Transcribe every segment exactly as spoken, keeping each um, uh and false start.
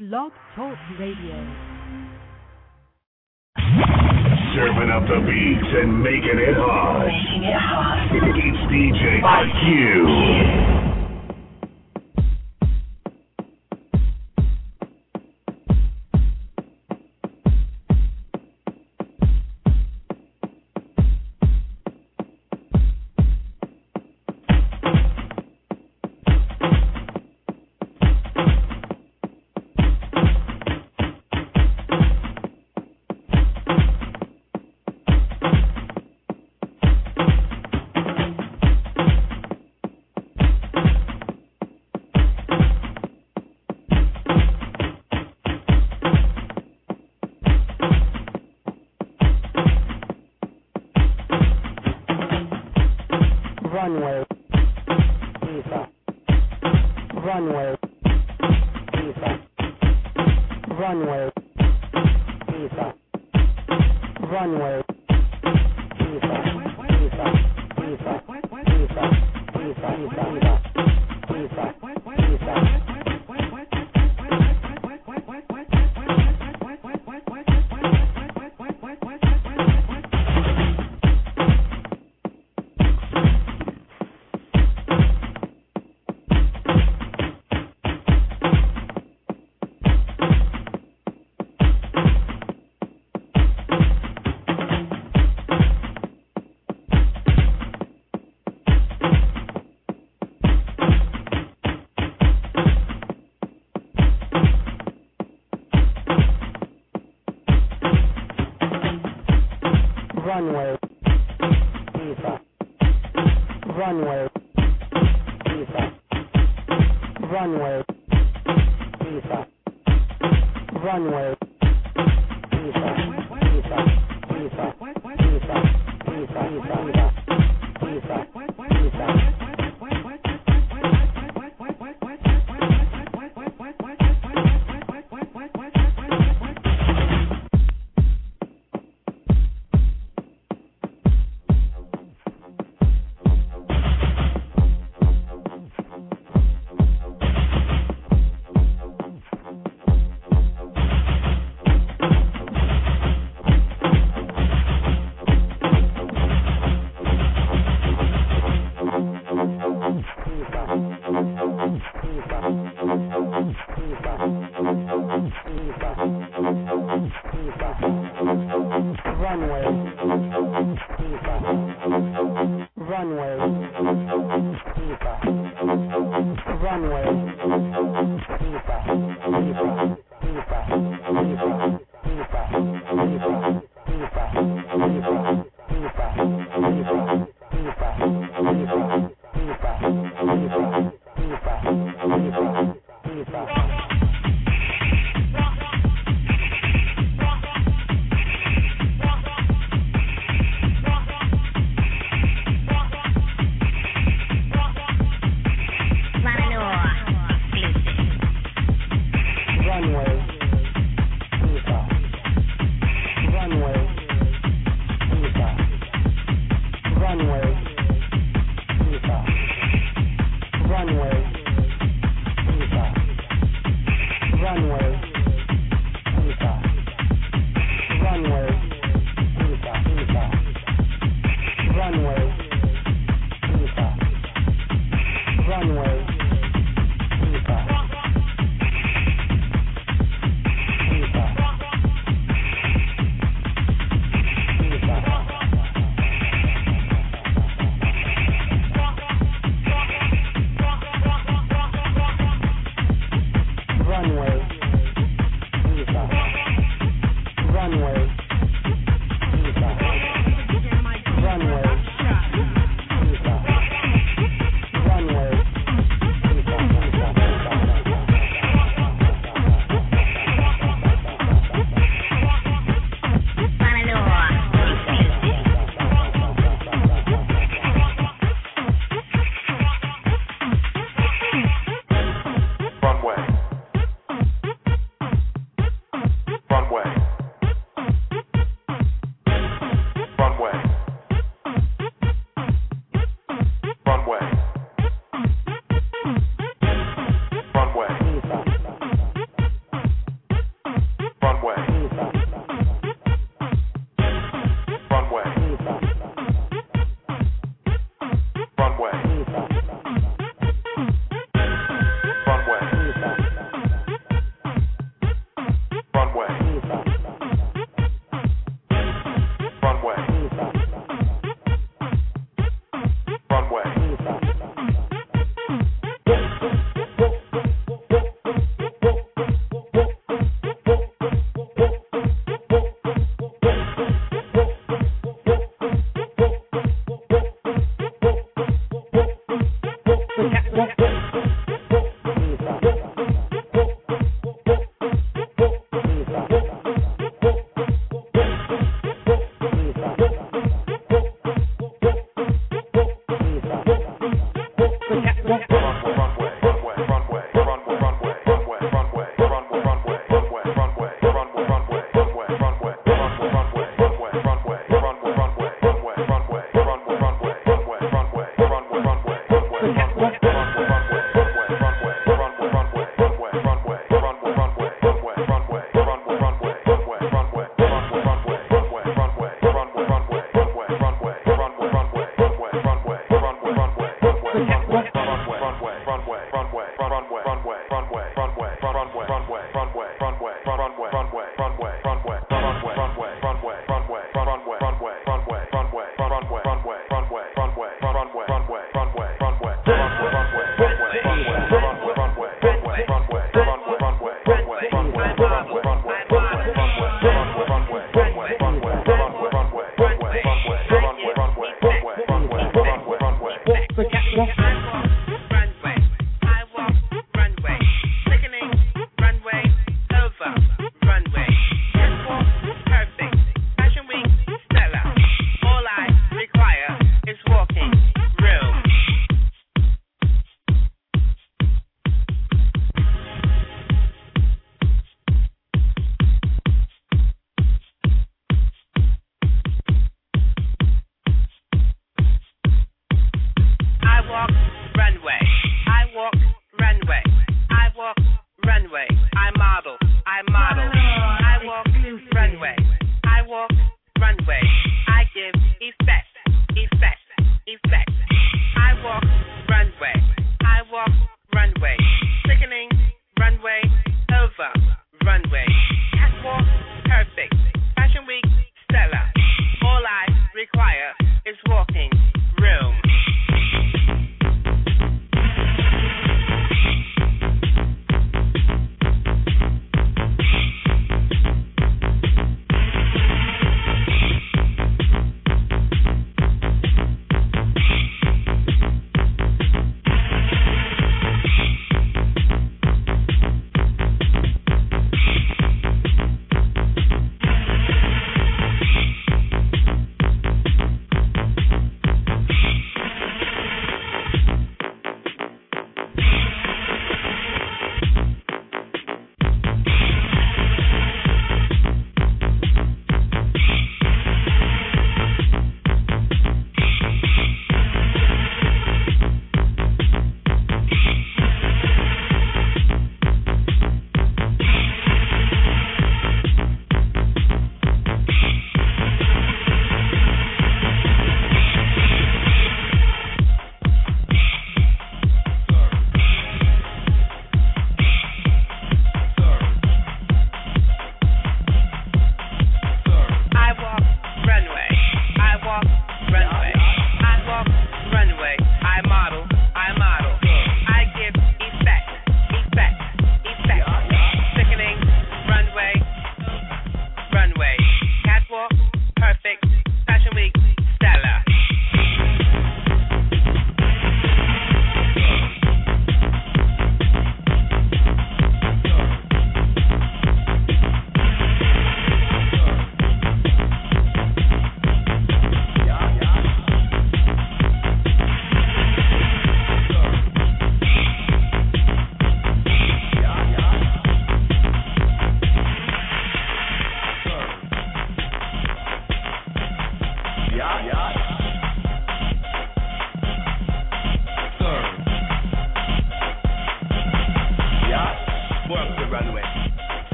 Blog Talk Radio. Serving up the beats and making it hot. Making it hot. It's D J I Q.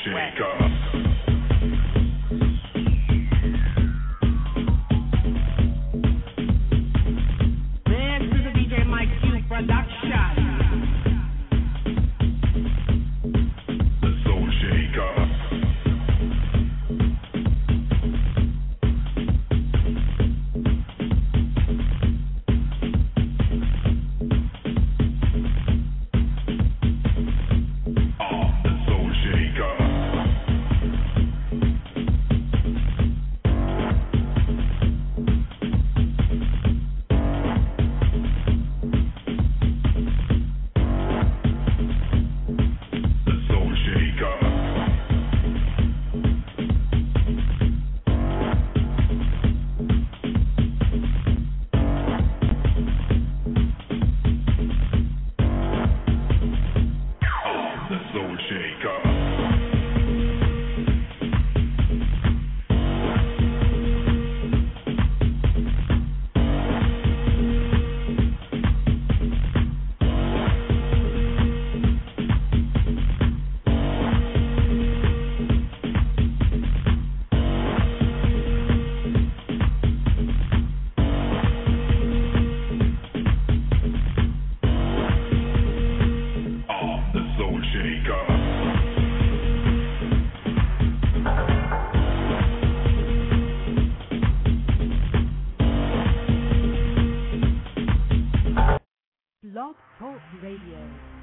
Blog Talk Radio.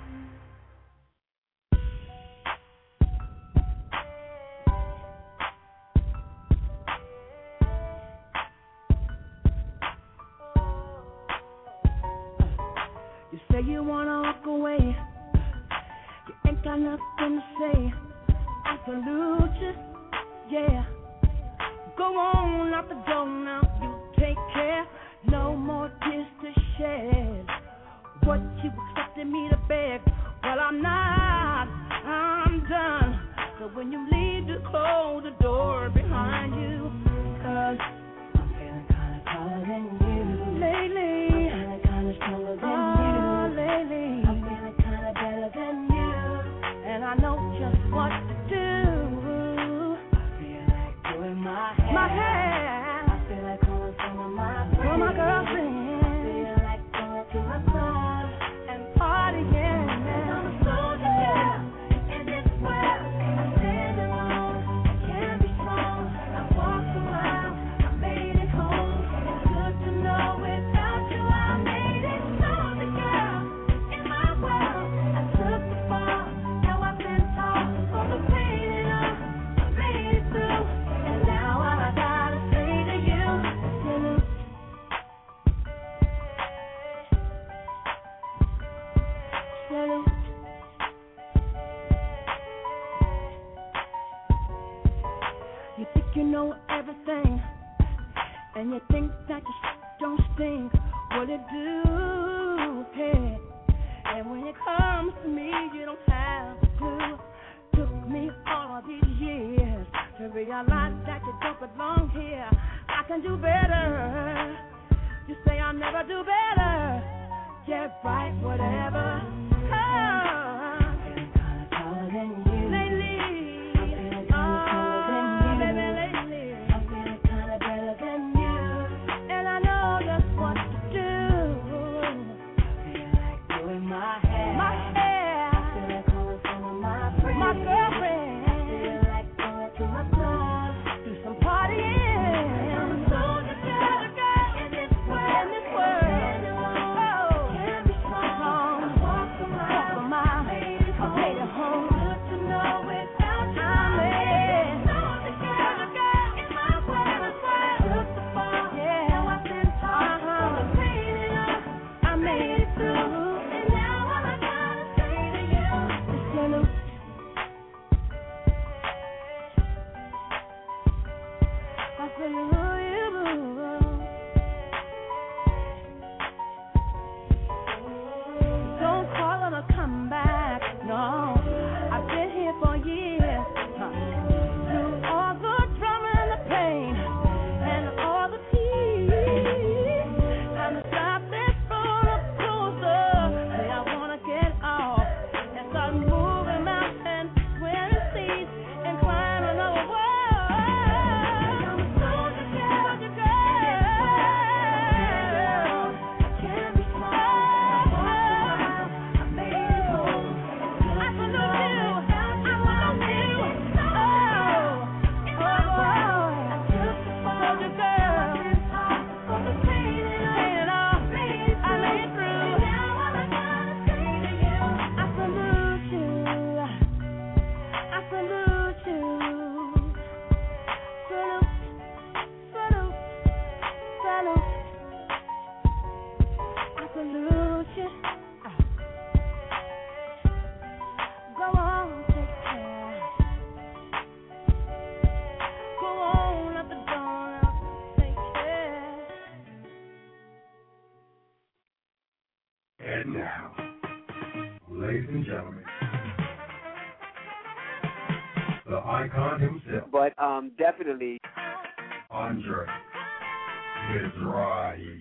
You say you wanna walk away, you ain't got nothing to say. I salute you, yeah. Go on out the door now, you take care. No more tears to shed. What you expected me to beg? Well, I'm not, I'm done. So when you leave, just close the door behind you. Cause I'm feeling kinda taller than you lately. I'm feeling kinda stronger than oh, you lately. I'm feeling kinda better than you. And I know just what to do. I feel like doing my hair. My hair. I feel like calling some of my friends. For my girlfriend. I feel like going to my club and partying. I'm a soldier girl in this world. I stand alone. I can't be strong. I walked a mile. I made it home. It's good to know without you I made it. Soldier girl in my world. I took the fall. Now I've been taught all the pain and all. I made it through. And now all I gotta say to you is salute. You think you know everything, and you think that your shit don't stink. What it do, hey? And when it comes to me, you don't have a clue. Took me all these years to realize that you don't belong here. I can do better. You say I'll never do better. Yeah, right, whatever. Oh, I'm feeling kinda taller than you lately. I'm feeling kinda taller than you, baby, lately. I'm feeling kinda better than you, and I know just what to do. I feel like doing my hair. My hair. I feel like calling some of my friends. My girlfriend. I feel like going to my club, do some partying. I'm a soldier girl in this world. In this world. Oh, can't be strong. I walk a mile. the icon himself. But um, definitely Andre Mizrahi.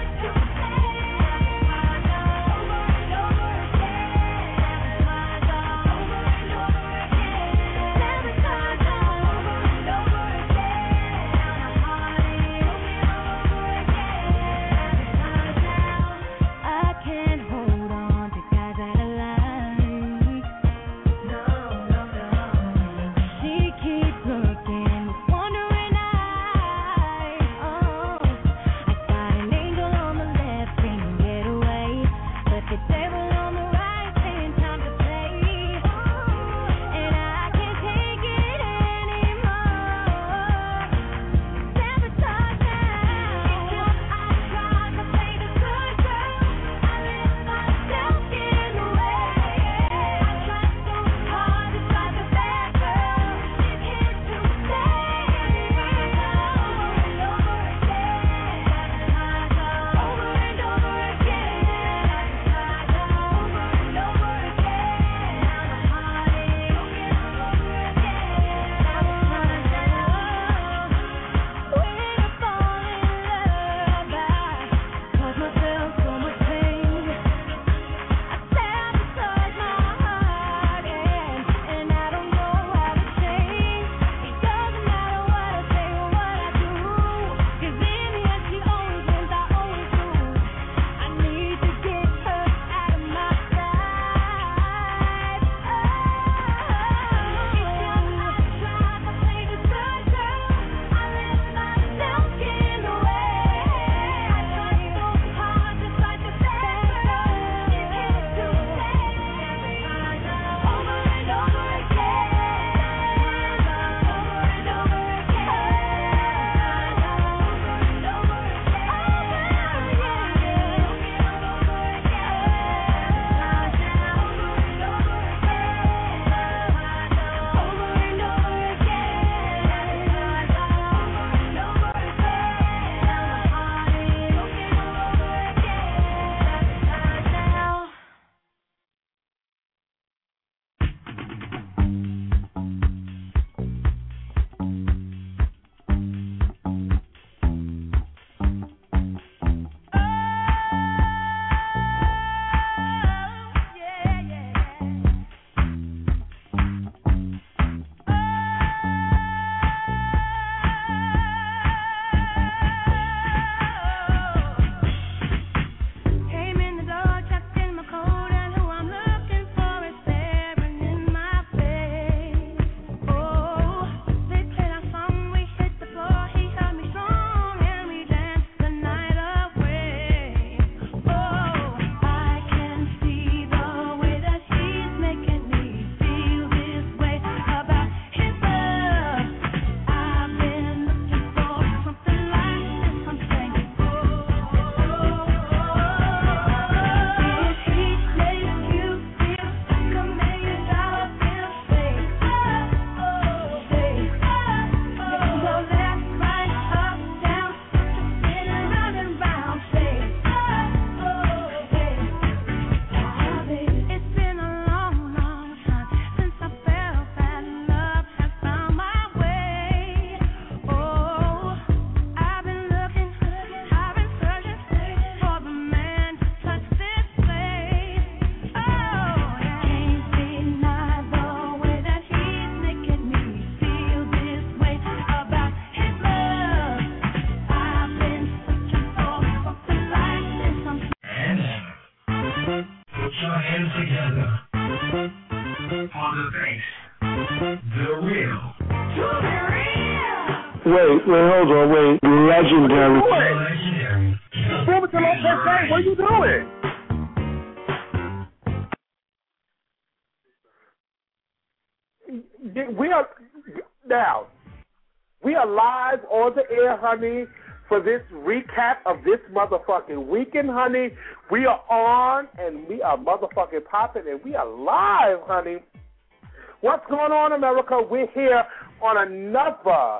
My God. Put your hands together for the bass. The real. To the real. Wait, wait, hold on, wait. Legendary. Legendary. Performance Lopez, hey, what are you doing? We are now. We are live on the air, honey, for this recap of this motherfucking weekend, honey. We are on and we are motherfucking popping and we are live, honey. What's going on, America? We're here on another,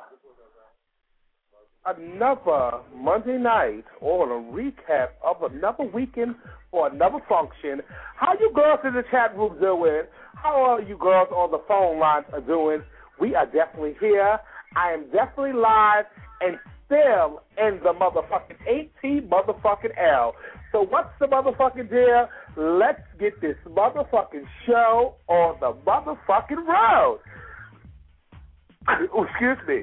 another Monday night or a recap of another weekend or another function. How you girls in the chat room doing? How are you girls on the phone lines are doing? We are definitely here. I am definitely live and still in the motherfucking A T motherfucking L. So what's the motherfucking deal? Let's get this motherfucking show on the motherfucking road. Excuse me.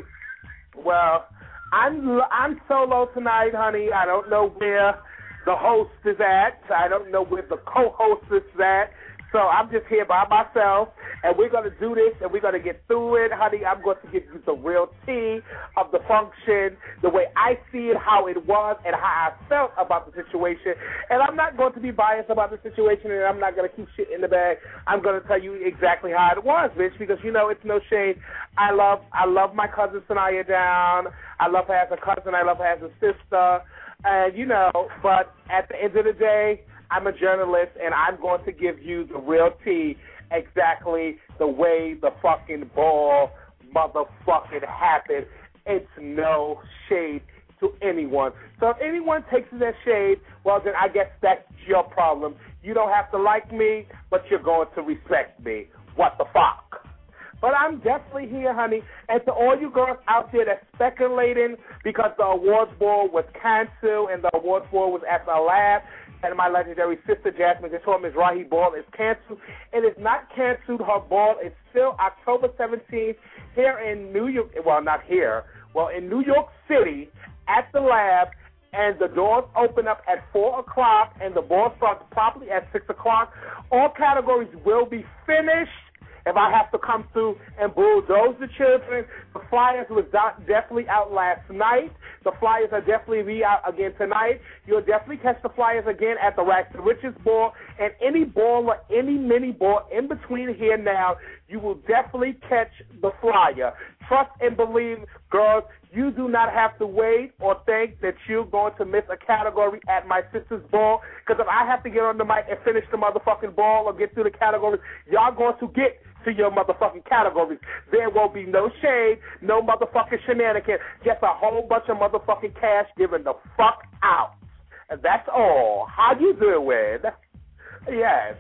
Well, I'm I'm solo tonight, honey. I don't know where the host is at. I don't know where the co-host is at. So I'm just here by myself, and we're going to do this, and we're going to get through it. Honey, I'm going to give you the real tea of the function, the way I see it, how it was, and how I felt about the situation. And I'm not going to be biased about the situation, and I'm not going to keep shit in the bag. I'm going to tell you exactly how it was, bitch, because, you know, it's no shade. I love I love my cousin Sanaya down. I love her as a cousin. I love her as a sister. And, you know, but at the end of the day, I'm a journalist, and I'm going to give you the real tea, exactly the way the fucking ball motherfucking happened. It's no shade to anyone. So if anyone takes it as shade, well, then I guess that's your problem. You don't have to like me, but you're going to respect me. What the fuck? But I'm definitely here, honey. And to all you girls out there that's speculating because the awards ball was canceled and the awards ball was at the lab, and my legendary sister, Jasmine Ms. Rahi Ball, is canceled. It is not canceled. Her ball is still October seventeenth here in New York. Well, not here. Well, in New York City at the lab, and the doors open up at four o'clock, and the ball starts promptly at six o'clock. All categories will be finished. If I have to come through and bulldoze the children, the flyers was definitely out last night. The flyers are definitely be out again tonight. You'll definitely catch the flyers again at the Rack to Riches ball, and any ball or any mini ball in between here now, you will definitely catch the flyer. Trust and believe, girls, you do not have to wait or think that you're going to miss a category at my sister's ball, because if I have to get on the mic and finish the motherfucking ball or get through the categories, y'all going to get to your motherfucking categories. There will be no shade, no motherfucking shenanigans, just a whole bunch of motherfucking cash given the fuck out. And that's all. How you doing? Yes.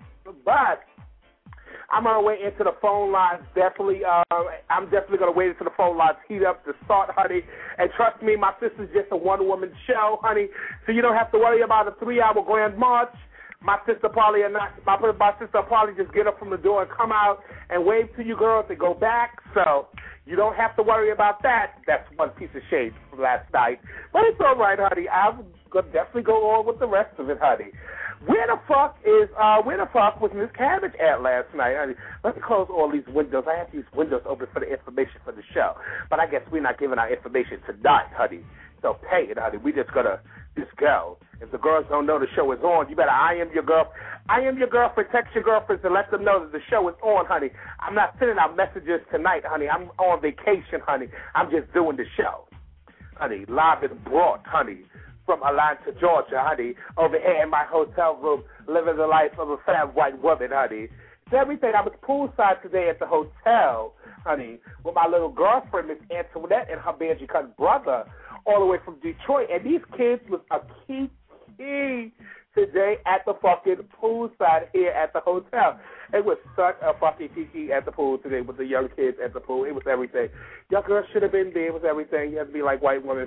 But I'm going to wait into the phone lines. Definitely, uh, I'm definitely going to wait until the phone lines heat up to start, honey. And trust me, my sister's just a one-woman show, honey, so you don't have to worry about a three-hour grand march. My sister probably not. My, my sister probably just get up from the door and come out and wave to you girls and go back. So you don't have to worry about that. That's one piece of shade from last night. But it's all right, honey. I'm gonna definitely go on with the rest of it, honey. Where the fuck is uh where the fuck was Miss Cabbage at last night, honey? Let me close all these windows. I have these windows open for the information for the show. But I guess we're not giving our information tonight, honey. So pay it, honey. We just gotta just go. If the girls don't know the show is on, you better I am your girl. I am your girlfriend. Text your girlfriends and let them know that the show is on, honey. I'm not sending out messages tonight, honey. I'm on vacation, honey. I'm just doing the show, honey. Live and brought, honey, from Atlanta, Georgia, honey. Over here in my hotel room, living the life of a fat white woman, honey. It's everything. I was poolside today at the hotel, honey, with my little girlfriend, Miss Antoinette, and her Benji Cut brother, all the way from Detroit. And these kids was a key key today at the fucking poolside here at the hotel. It was such a fucking kiki at the pool today with the young kids at the pool. It was everything. Young girls should have been there. It was everything. You have to be like white women.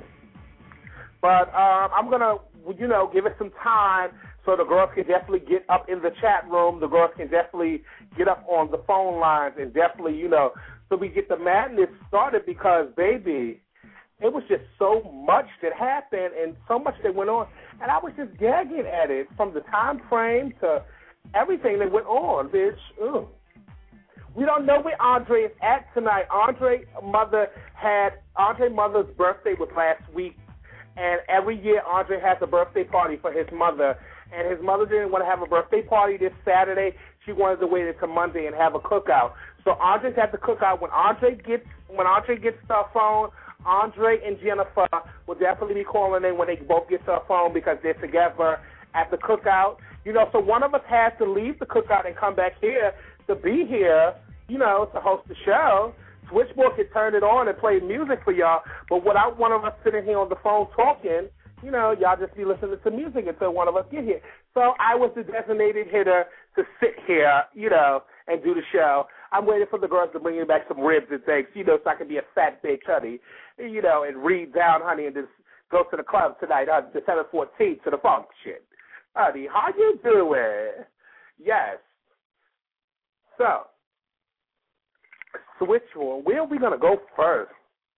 But um, I'm going to, you know, give it some time so the girls can definitely get up in the chat room. The girls can definitely get up on the phone lines and definitely, you know, so we get the madness started because, baby, it was just so much that happened and so much that went on. And I was just gagging at it from the time frame to everything that went on, bitch. Ugh. We don't know where Andre is at tonight. Andre mother had Andre mother's birthday was last week, and every year Andre has a birthday party for his mother. And his mother didn't want to have a birthday party this Saturday. She wanted to wait until Monday and have a cookout. So Andre's at the cookout. When Andre gets when Andre gets to her phone, Andre and Jennifer will definitely be calling in when they both get to her phone because they're together at the cookout. You know, so one of us has to leave the cookout and come back here to be here, you know, to host the show. Switchboard can turn it on and play music for y'all, but without one of us sitting here on the phone talking, you know, y'all just be listening to music until one of us get here. So I was the designated hitter to sit here, you know, and do the show. I'm waiting for the girls to bring me back some ribs and things, you know, so I can be a fat bitch, honey, you know, and read down, honey, and just go to the club tonight on December fourteenth to the function. Honey, how you doing? Yes. So, switch on. Where are we going to go first?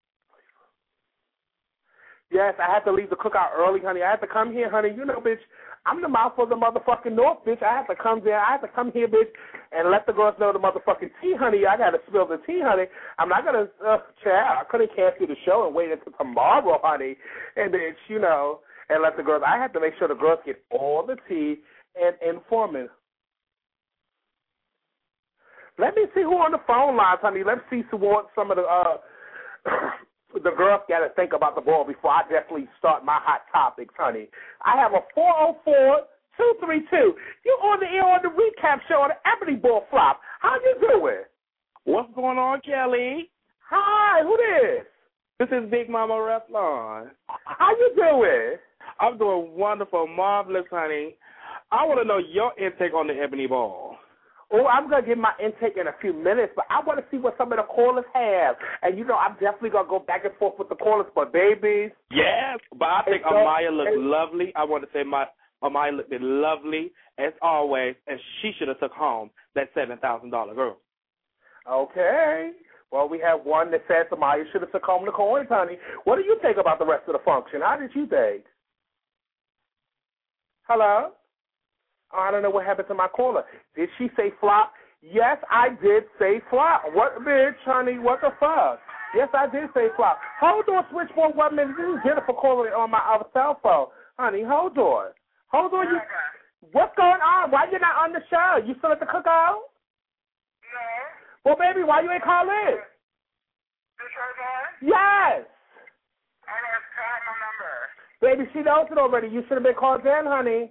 Yes, I had to leave the cookout early, honey. I had to come here, honey. You know, bitch, I'm the mouth of the motherfucking North, bitch. I have to come there. I have to come here, bitch, and let the girls know the motherfucking tea, honey. I got to spill the tea, honey. I'm not going to, uh, child, I couldn't cancel the show and wait until tomorrow, honey, and bitch, you know, and let the girls, I have to make sure the girls get all the tea and informing. Let me see who on the phone lines, honey. Let's see some of the, uh, the girls got to think about the ball before I definitely start my hot topics, honey. I have a four oh four, two three two. You on the air on the recap show on the Ebony Ball Flop. How you doing? What's going on, Kelly? Hi, who this? This is Big Mama Reflon. How you doing? I'm doing wonderful, marvelous, honey. I want to know your intake on the Ebony Ball. Oh, I'm going to give my intake in a few minutes, but I want to see what some of the callers have. And, you know, I'm definitely going to go back and forth with the callers for babies. Yes, but I think so, Amaya looked lovely. I want to say my Amaya looked lovely, as always, and she should have took home that seven thousand dollars girl. Okay. Well, we have one that says Amaya should have took home the coins, honey. What do you think about the rest of the function? How did you think? Hello? Oh, I don't know what happened to my caller. Did she say flop? Yes, I did say flop. What, bitch, honey? What the fuck? Yes, I did say flop. Hold on, switchboard one minute. This is Jennifer calling on my other cell phone. Honey, hold on. Hold on. You, what's going on? Why you not on the show? You still at the cookout? No. Well, baby, why you ain't call in? This her on? Yes. I don't have my number. Baby, she knows it already. You should have been called in, honey.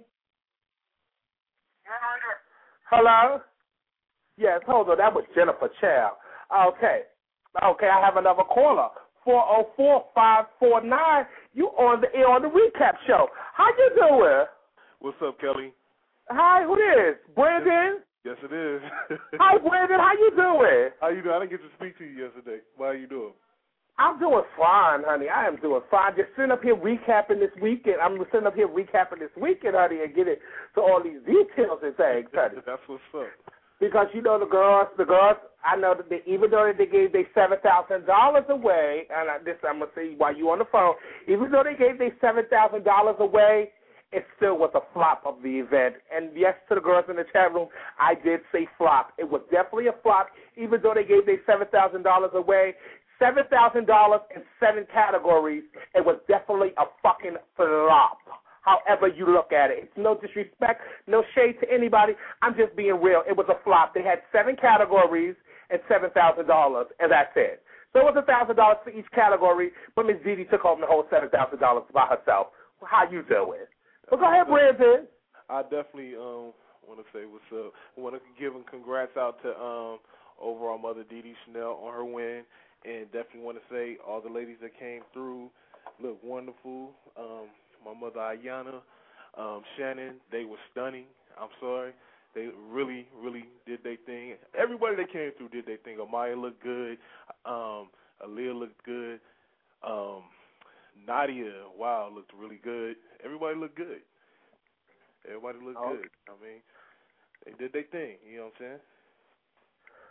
Hello? Yes, hold on. That was Jennifer Chow. Okay. Okay, I have another caller. four oh four, five four nine. You on the air on the recap show. How you doing? What's up, Kelly? Hi, who is? Brandon? Yes, it is. Hi, Brandon. How you doing? How you doing? I didn't get to speak to you yesterday. How are you doing? I'm doing fine, honey. I am doing fine. Just sitting up here recapping this weekend. I'm sitting up here recapping this weekend, honey, and getting to all these details and things, honey. That's what's up. Because, you know, the girls, the girls, I know that they, even though they gave their seven thousand dollars away, and I, this I'm going to say while you on the phone, even though they gave their seven thousand dollars away, it still was a flop of the event. And yes, to the girls in the chat room, I did say flop. It was definitely a flop, even though they gave their seven thousand dollars away. seven thousand dollars in seven categories, it was definitely a fucking flop, however you look at it. It's no disrespect, no shade to anybody. I'm just being real. It was a flop. They had seven categories and seven thousand dollars, and that's it. So it was one thousand dollars for each category, but Miss Didi took home the whole seven thousand dollars by herself. How you doing? Well, go ahead, Brandon. I definitely um, want to say what's up. I want to give them congrats out to um, overall Mother Didi Chanel on her win. And definitely want to say all the ladies that came through look wonderful. Um, my mother Ayana, um, Shannon, they were stunning. I'm sorry. They really, really did their thing. Everybody that came through did their thing. Amaya looked good. Um, Aaliyah looked good. Um, Nadia, wow, looked really good. Everybody looked good. Everybody looked oh. good. I mean, they did their thing. You know what I'm saying?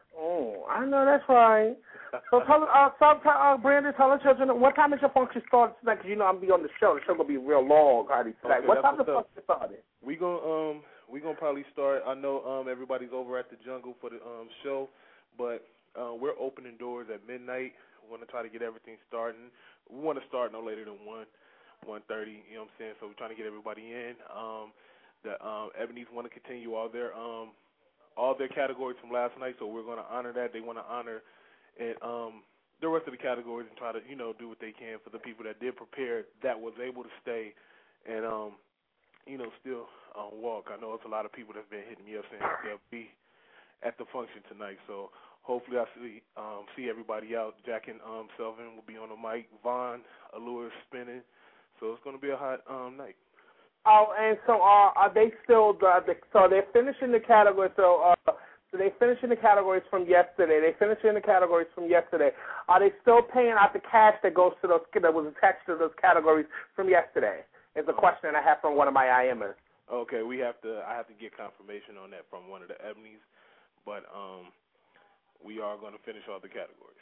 Oh, I know that's right. So tell uh, so, uh, Brandon, tell the children what time is your function start tonight? Because you know I'm gonna be on the show. The show gonna be real long, honey. Tonight. Okay, what time the function started? We gonna um we gonna probably start. I know um everybody's over at the Jungle for the um show, but uh, we're opening doors at midnight. We want to try to get everything starting. We want to start no later than one, one thirty. You know what I'm saying? So we're trying to get everybody in. Um, the um Ebony's want to continue all their um all their categories from last night, so we're gonna honor that. They want to honor and um. the rest of the categories and try to, you know, do what they can for the people that did prepare, that was able to stay and, um, you know, still um, walk. I know it's a lot of people that's been hitting me up saying they'll be at the function tonight. So hopefully I see um, see everybody out. Jack and um, Selvin will be on the mic. Vaughn, Allure spinning. So it's going to be a hot um, night. Oh, and so uh, are they still, the, the, so they're finishing the category, so, uh, So they finishing the categories from yesterday. They finishing the categories from yesterday. Are they still paying out the cash that goes to those that was attached to those categories from yesterday? Is a question I have from one of my I Mers. Okay, we have to. I have to get confirmation on that from one of the Ebonies, but um, we are going to finish all the categories.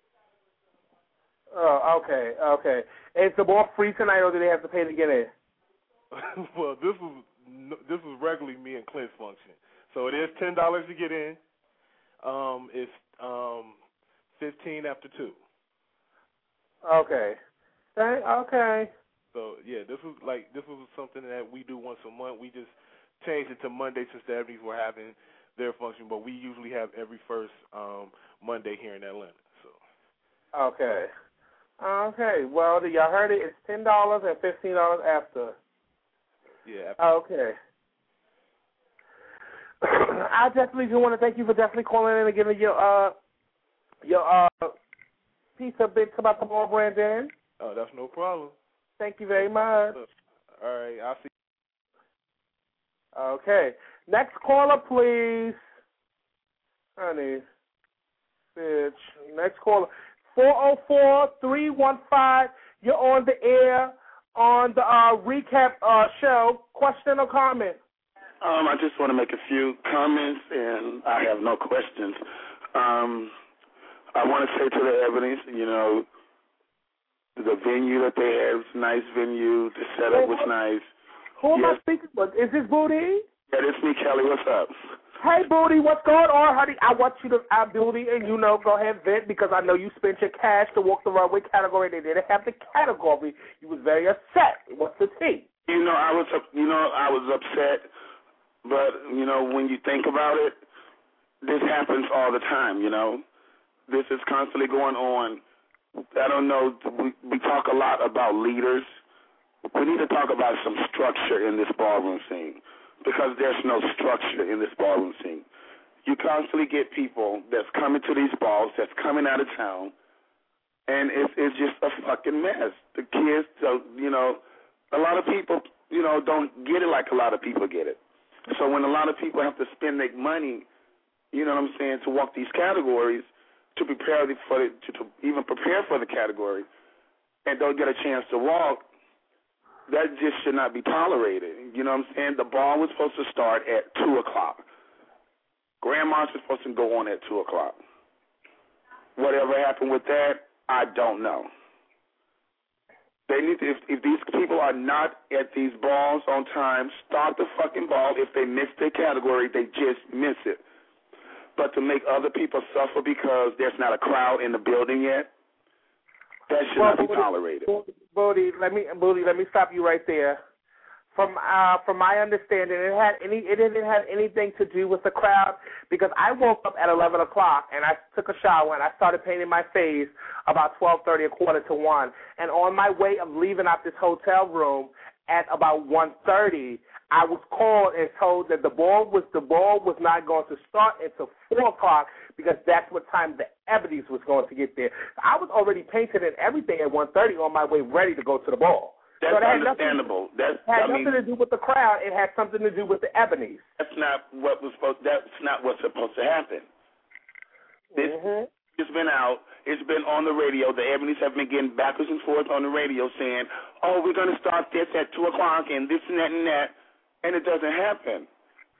Oh, okay, okay. Is the ball free tonight, or do they have to pay to get in? Well, this was this was regularly me and Clint's function. So it is ten dollars to get in. Um, it's um, fifteen after two. Okay. Okay. So yeah, this was like this was something that we do once a month. We just changed it to Monday since the Ebonies were having their function, but we usually have every first um, Monday here in Atlanta. So. Okay. Okay. Well, y'all heard it. It's ten dollars and fifteen dollars after. Yeah. After. Okay. I definitely do want to thank you for definitely calling in and giving your uh your uh piece of bits about the ball, Brandon. Oh, that's no problem. Thank you very much. All right, I'll see. Okay, next caller, please, honey, bitch. Next caller, four zero four, three one five. You're on the air on the uh, recap uh, show. Question or comment? Um, I just want to make a few comments, and I have no questions. Um, I want to say to the Ebonies, you know, the venue that they had was a nice venue. The setup was nice. Who am yes. I speaking with? Is this Booty? Yeah, it's me, Kelly. What's up? Hey, Booty, what's going on, honey? I want you to, uh, Booty, and you know, go ahead, vent, because I know you spent your cash to walk the runway category. They didn't have the category. You was very upset. What's the tea? You know, I was, you know, I was upset. But, you know, when you think about it, this happens all the time, you know. This is constantly going on. I don't know, we, we talk a lot about leaders. We need to talk about some structure in this ballroom scene because there's no structure in this ballroom scene. You constantly get people that's coming to these balls, that's coming out of town, and it's, it's just a fucking mess. The kids, you know, a lot of people, you know, don't get it like a lot of people get it. So when a lot of people have to spend their money, you know what I'm saying, to walk these categories, to prepare for the, to, to even prepare for the category, and don't get a chance to walk, that just should not be tolerated. You know what I'm saying? The ball was supposed to start at two o'clock. Grand March was supposed to go on at two o'clock. Whatever happened with that, I don't know. They need to, if, if these people are not at these balls on time, start the fucking ball. If they miss their category, they just miss it. But to make other people suffer because there's not a crowd in the building yet, that should well, not be Booty, tolerated. Booty, let me, Booty, let me stop you right there. From uh, from my understanding, it had any it didn't have anything to do with the crowd because I woke up at eleven o'clock and I took a shower and I started painting my face about twelve thirty, a quarter to one. And on my way of leaving out this hotel room at about one thirty, I was called and told that the ball was the ball was not going to start until four o'clock because that's what time the Ebonies was going to get there. I was already painted and everything at one thirty on my way ready to go to the ball. That's so that understandable. Had that's had I nothing mean, to do with the crowd. It had something to do with the Ebonies. That's not what was supposed. That's not what's supposed to happen. This mm-hmm. It's been out. It's been on the radio. The Ebonies have been getting backwards and forth on the radio saying, "Oh, we're going to start this at two o'clock and this and that and that," and it doesn't happen.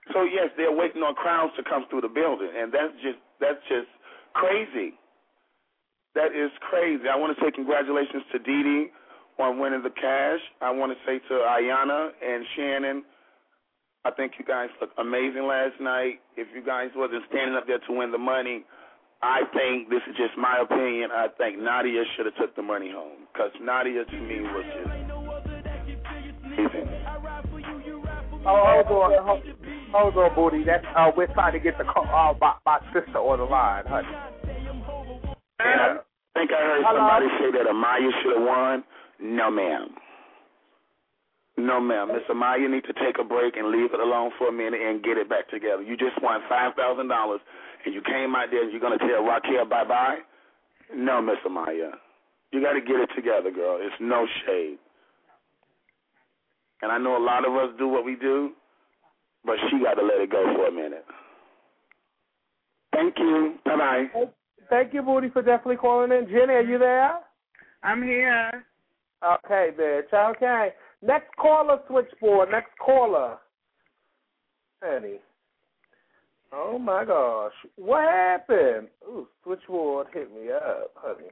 So yes, they're waiting on crowds to come through the building, and that's just that's just crazy. That is crazy. I want to say congratulations to Dee Dee on winning the cash. I want to say to Ayana and Shannon, I think you guys looked amazing last night. If you guys wasn't standing up there to win the money, I think, this is just my opinion, I think Nadia should have took the money home, because Nadia to me was just amazing. Oh, hold on, hold, hold on, Booty. That's uh, we're trying to get the call, uh, my, my sister on the line, honey. And I think I heard Hello? somebody say that Amaya should have won. No, ma'am. No, ma'am. Miss Amaya, you need to take a break and leave it alone for a minute and get it back together. You just won five thousand dollars, and you came out there and you're going to tell Raquel bye-bye? No, Miss Amaya. You got to get it together, girl. It's no shade. And I know a lot of us do what we do, but she got to let it go for a minute. Thank you. Bye-bye. Thank you, Booty, for definitely calling in. Jenny, are you there? I'm here. Okay, bitch. Okay. Next caller, switchboard. Next caller. Honey. Oh, my gosh. What happened? Ooh, switchboard hit me up, honey.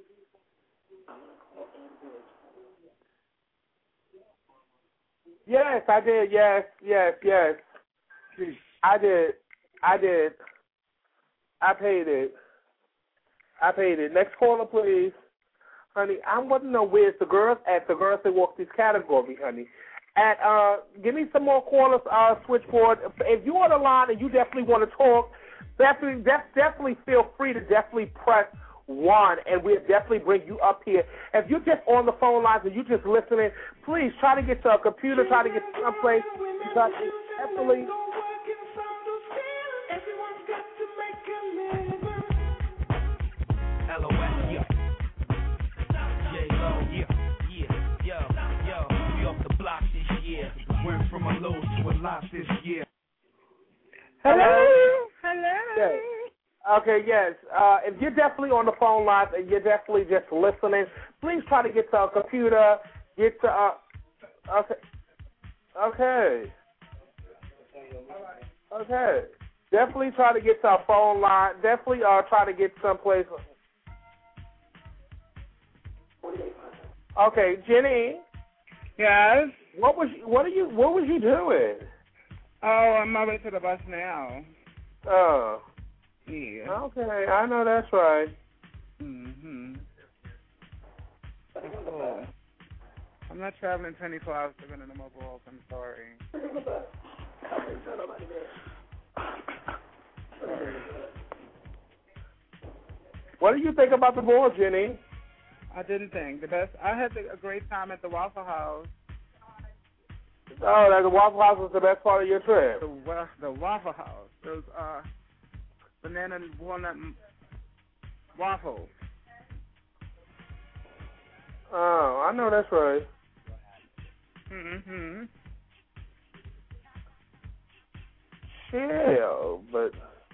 Yes, I did. Yes, yes, yes. I did. I did. I paid it. I paid it. Next caller, please. Honey, I want to know where's the girls at, the girls that walk this category, honey. At, uh, give me some more callers, uh, switchboard. If you're on the line and you definitely want to talk, definitely, def- definitely feel free to definitely press one, and we'll definitely bring you up here. If you're just on the phone lines and you're just listening, please try to get to a computer, try to get to someplace, because it's definitely... Went from a low to a lot this year. Hello? Hello? Yes. Okay, yes. Uh, if you're definitely on the phone lines and you're definitely just listening, please try to get to a computer, get to, uh, okay. Okay. Okay. Definitely try to get to a phone line. Definitely uh, try to get someplace. Okay, Jenny. Yes? What was what are you what was you doing? Oh, I'm on my way to the bus now. Oh. Yeah. Okay, I know that's right. Mm-hmm. Cool. I'm not traveling twenty-four hours to go to the mobile. I'm sorry. What do you think about the ball, Jenny? I didn't think. The best. I had a great time at the Waffle House. Oh, that the Waffle House was the best part of your trip. The, the Waffle House. Those uh, banana and walnut waffles. Oh, I know that's right. Mm-hmm. Chill, but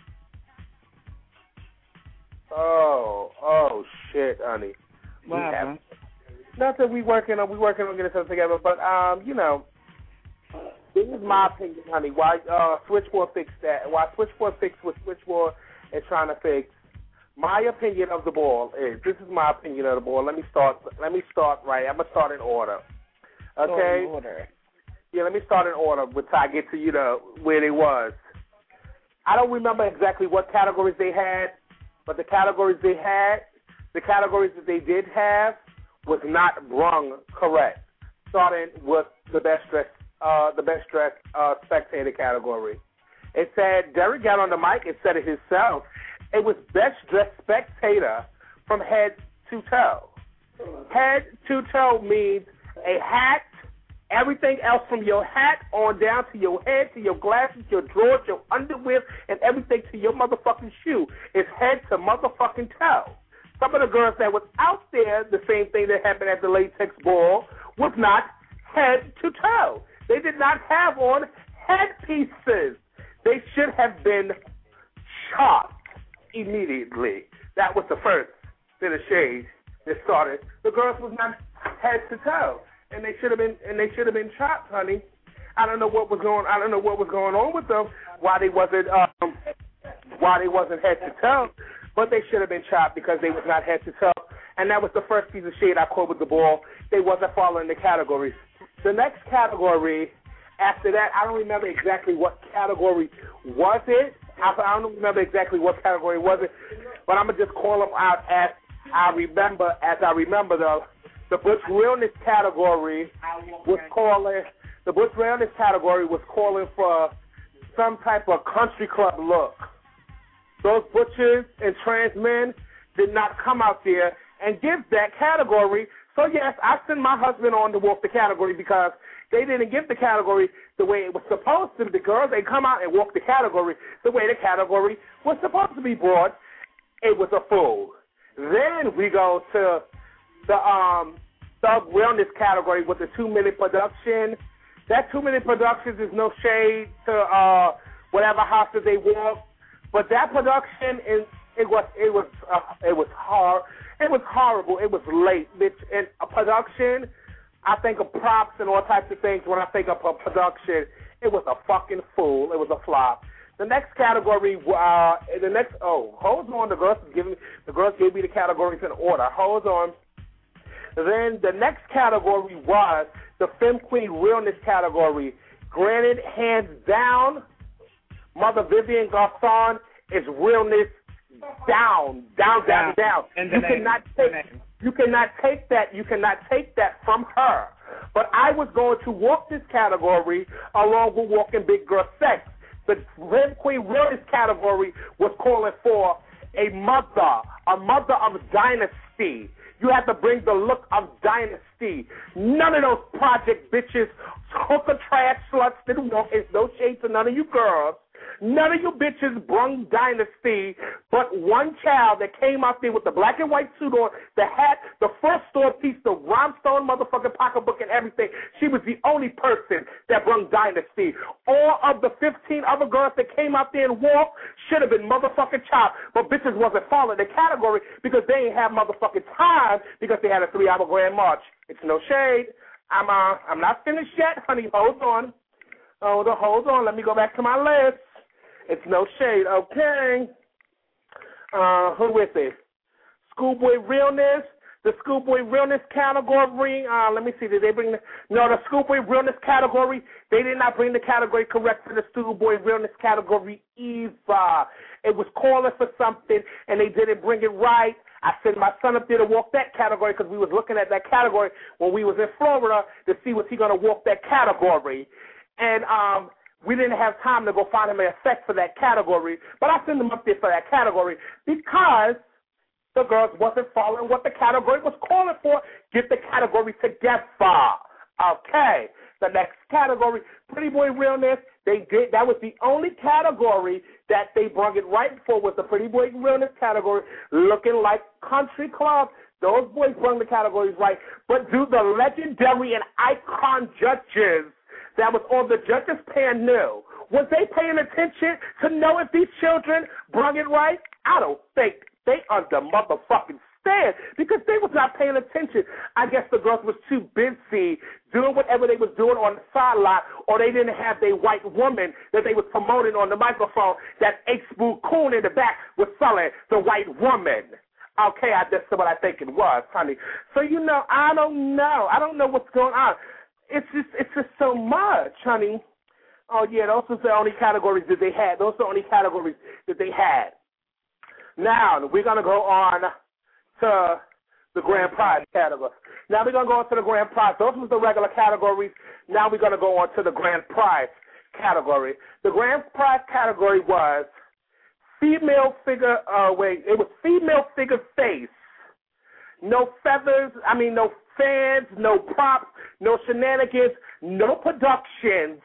oh, oh shit, honey. What happened? Not that we working on we working on getting something together, but um, you know, this is my opinion, honey. Why uh, Switchboard fix that? Why Switchboard fix what Switchboard is trying to fix? My opinion of the ball is this is my opinion of the ball. Let me start. Let me start right. I'm gonna start in order. Okay. In order. Yeah, let me start in order until I get to you know where they was. I don't remember exactly what categories they had, but the categories they had, the categories that they did have, was not rung correct. Starting with the best dressed, uh, the best dressed uh, spectator category. It said Derek got on the mic and said it himself. It was best dressed spectator from head to toe. Head to toe means a hat, everything else from your hat on down to your head, to your glasses, your drawers, your underwear, and everything to your motherfucking shoe. It's head to motherfucking toe. Some of the girls that was out there, the same thing that happened at the latex ball, was not head to toe. They did not have on headpieces. They should have been chopped immediately. That was the first bit of shade that started. The girls was not head to toe, and they should have been and they should have been chopped, honey. I don't know what was going. I don't know what was going on with them. Why they wasn't. Um, why they wasn't head to toe. But they should have been chopped because they was not head to toe. And that was the first piece of shade I called with the ball. They wasn't following the categories. The next category after that, I don't remember exactly what category was it. I, I don't remember exactly what category was it. But I'm gonna just call them out as I remember. As I remember the the Butch Realness category was calling. The Butch Realness category was calling for some type of country club look. Those butchers and trans men did not come out there and give that category. So, yes, I sent my husband on to walk the category because they didn't give the category the way it was supposed to. The girls, they come out and walk the category the way the category was supposed to be brought. It was a fool. Then we go to the um, Thug Realness category with the two-minute production. That two-minute production is no shade to uh, whatever house that they walk. But that production is it was it was uh, it was hard it was horrible. It was late, bitch. And a production, I think of props and all types of things. When I think of a production, it was a fucking fool. It was a flop. The next category, uh, the next oh, hold on. The girls giving the girls gave me the categories in order. Hold on. Then the next category was the Femme Queen Realness category. Granted, hands down, Mother Vivian Garcon is realness down, down, down, down. down. And you name, cannot take, you cannot take that, you cannot take that from her. But I was going to walk this category along with walking Big Girl Sex. The Femme Queen Realness category was calling for a mother, a mother of dynasty. You have to bring the look of dynasty. None of those project bitches, hooker trash sluts didn't want. It's no shade to none of you girls. None of you bitches brung dynasty, but one child that came out there with the black and white suit on, the hat, the first store piece, the rhinestone motherfucking pocketbook and everything. She was the only person that brung dynasty. All of the fifteen other girls that came out there and walked should have been motherfucking chopped, but bitches wasn't following the category because they ain't have motherfucking time because they had a three-hour grand march. It's no shade. I'm uh, I'm not finished yet, honey. Hold on. Hold on, hold on. Let me go back to my list. It's no shade. Okay. Uh, who is it? Schoolboy Realness. The Schoolboy Realness category. Uh, let me see. Did they bring the... No, the Schoolboy Realness category, they did not bring the category correct for the Schoolboy Realness category either. It was calling for something, and they didn't bring it right. I sent my son up there to walk that category because we was looking at that category when we was in Florida to see was he going to walk that category. And, um... we didn't have time to go find him an effect for that category, but I sent him up there for that category because the girls wasn't following what the category was calling for. Get the category together. Okay. The next category, Pretty Boy Realness, they did. That was the only category that they brought it right for was the Pretty Boy Realness category, looking like country club. Those boys brought the categories right, but do the legendary and icon judges that was on the judges' panel, was they paying attention to know if these children brung it right? I don't think they under motherfucking stand because they was not paying attention. I guess the girls was too busy doing whatever they was doing on the sideline, or they didn't have their white woman that they was promoting on the microphone that H-Boo Coon in the back was selling the white woman. Okay, I that's what I think it was, honey. So, you know, I don't know. I don't know what's going on. It's just it's just so much, honey. Oh, yeah, those are the only categories that they had. Those are the only categories that they had. Now, we're going to go on to the grand prize category. Now we're going to go on to the grand prize. Those were the regular categories. Now we're going to go on to the grand prize category. The grand prize category was female figure, uh, wait, it was female figure face. No feathers, I mean, no fans, no props, no shenanigans, no productions.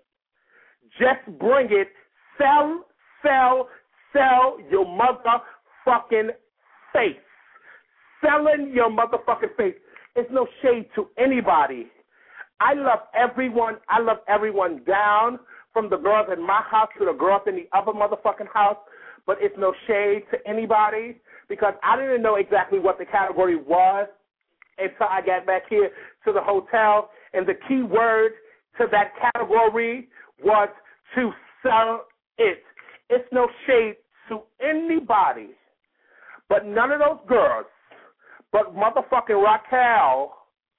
Just bring it. Sell, sell, sell your motherfucking face. Selling your motherfucking face. It's no shade to anybody. I love everyone. I love everyone down from the girls in my house to the girls in the other motherfucking house, but it's no shade to anybody because I didn't know exactly what the category was until I got back here to the hotel, and the key word to that category was to sell it. It's no shade to anybody, but none of those girls, but motherfucking Raquel,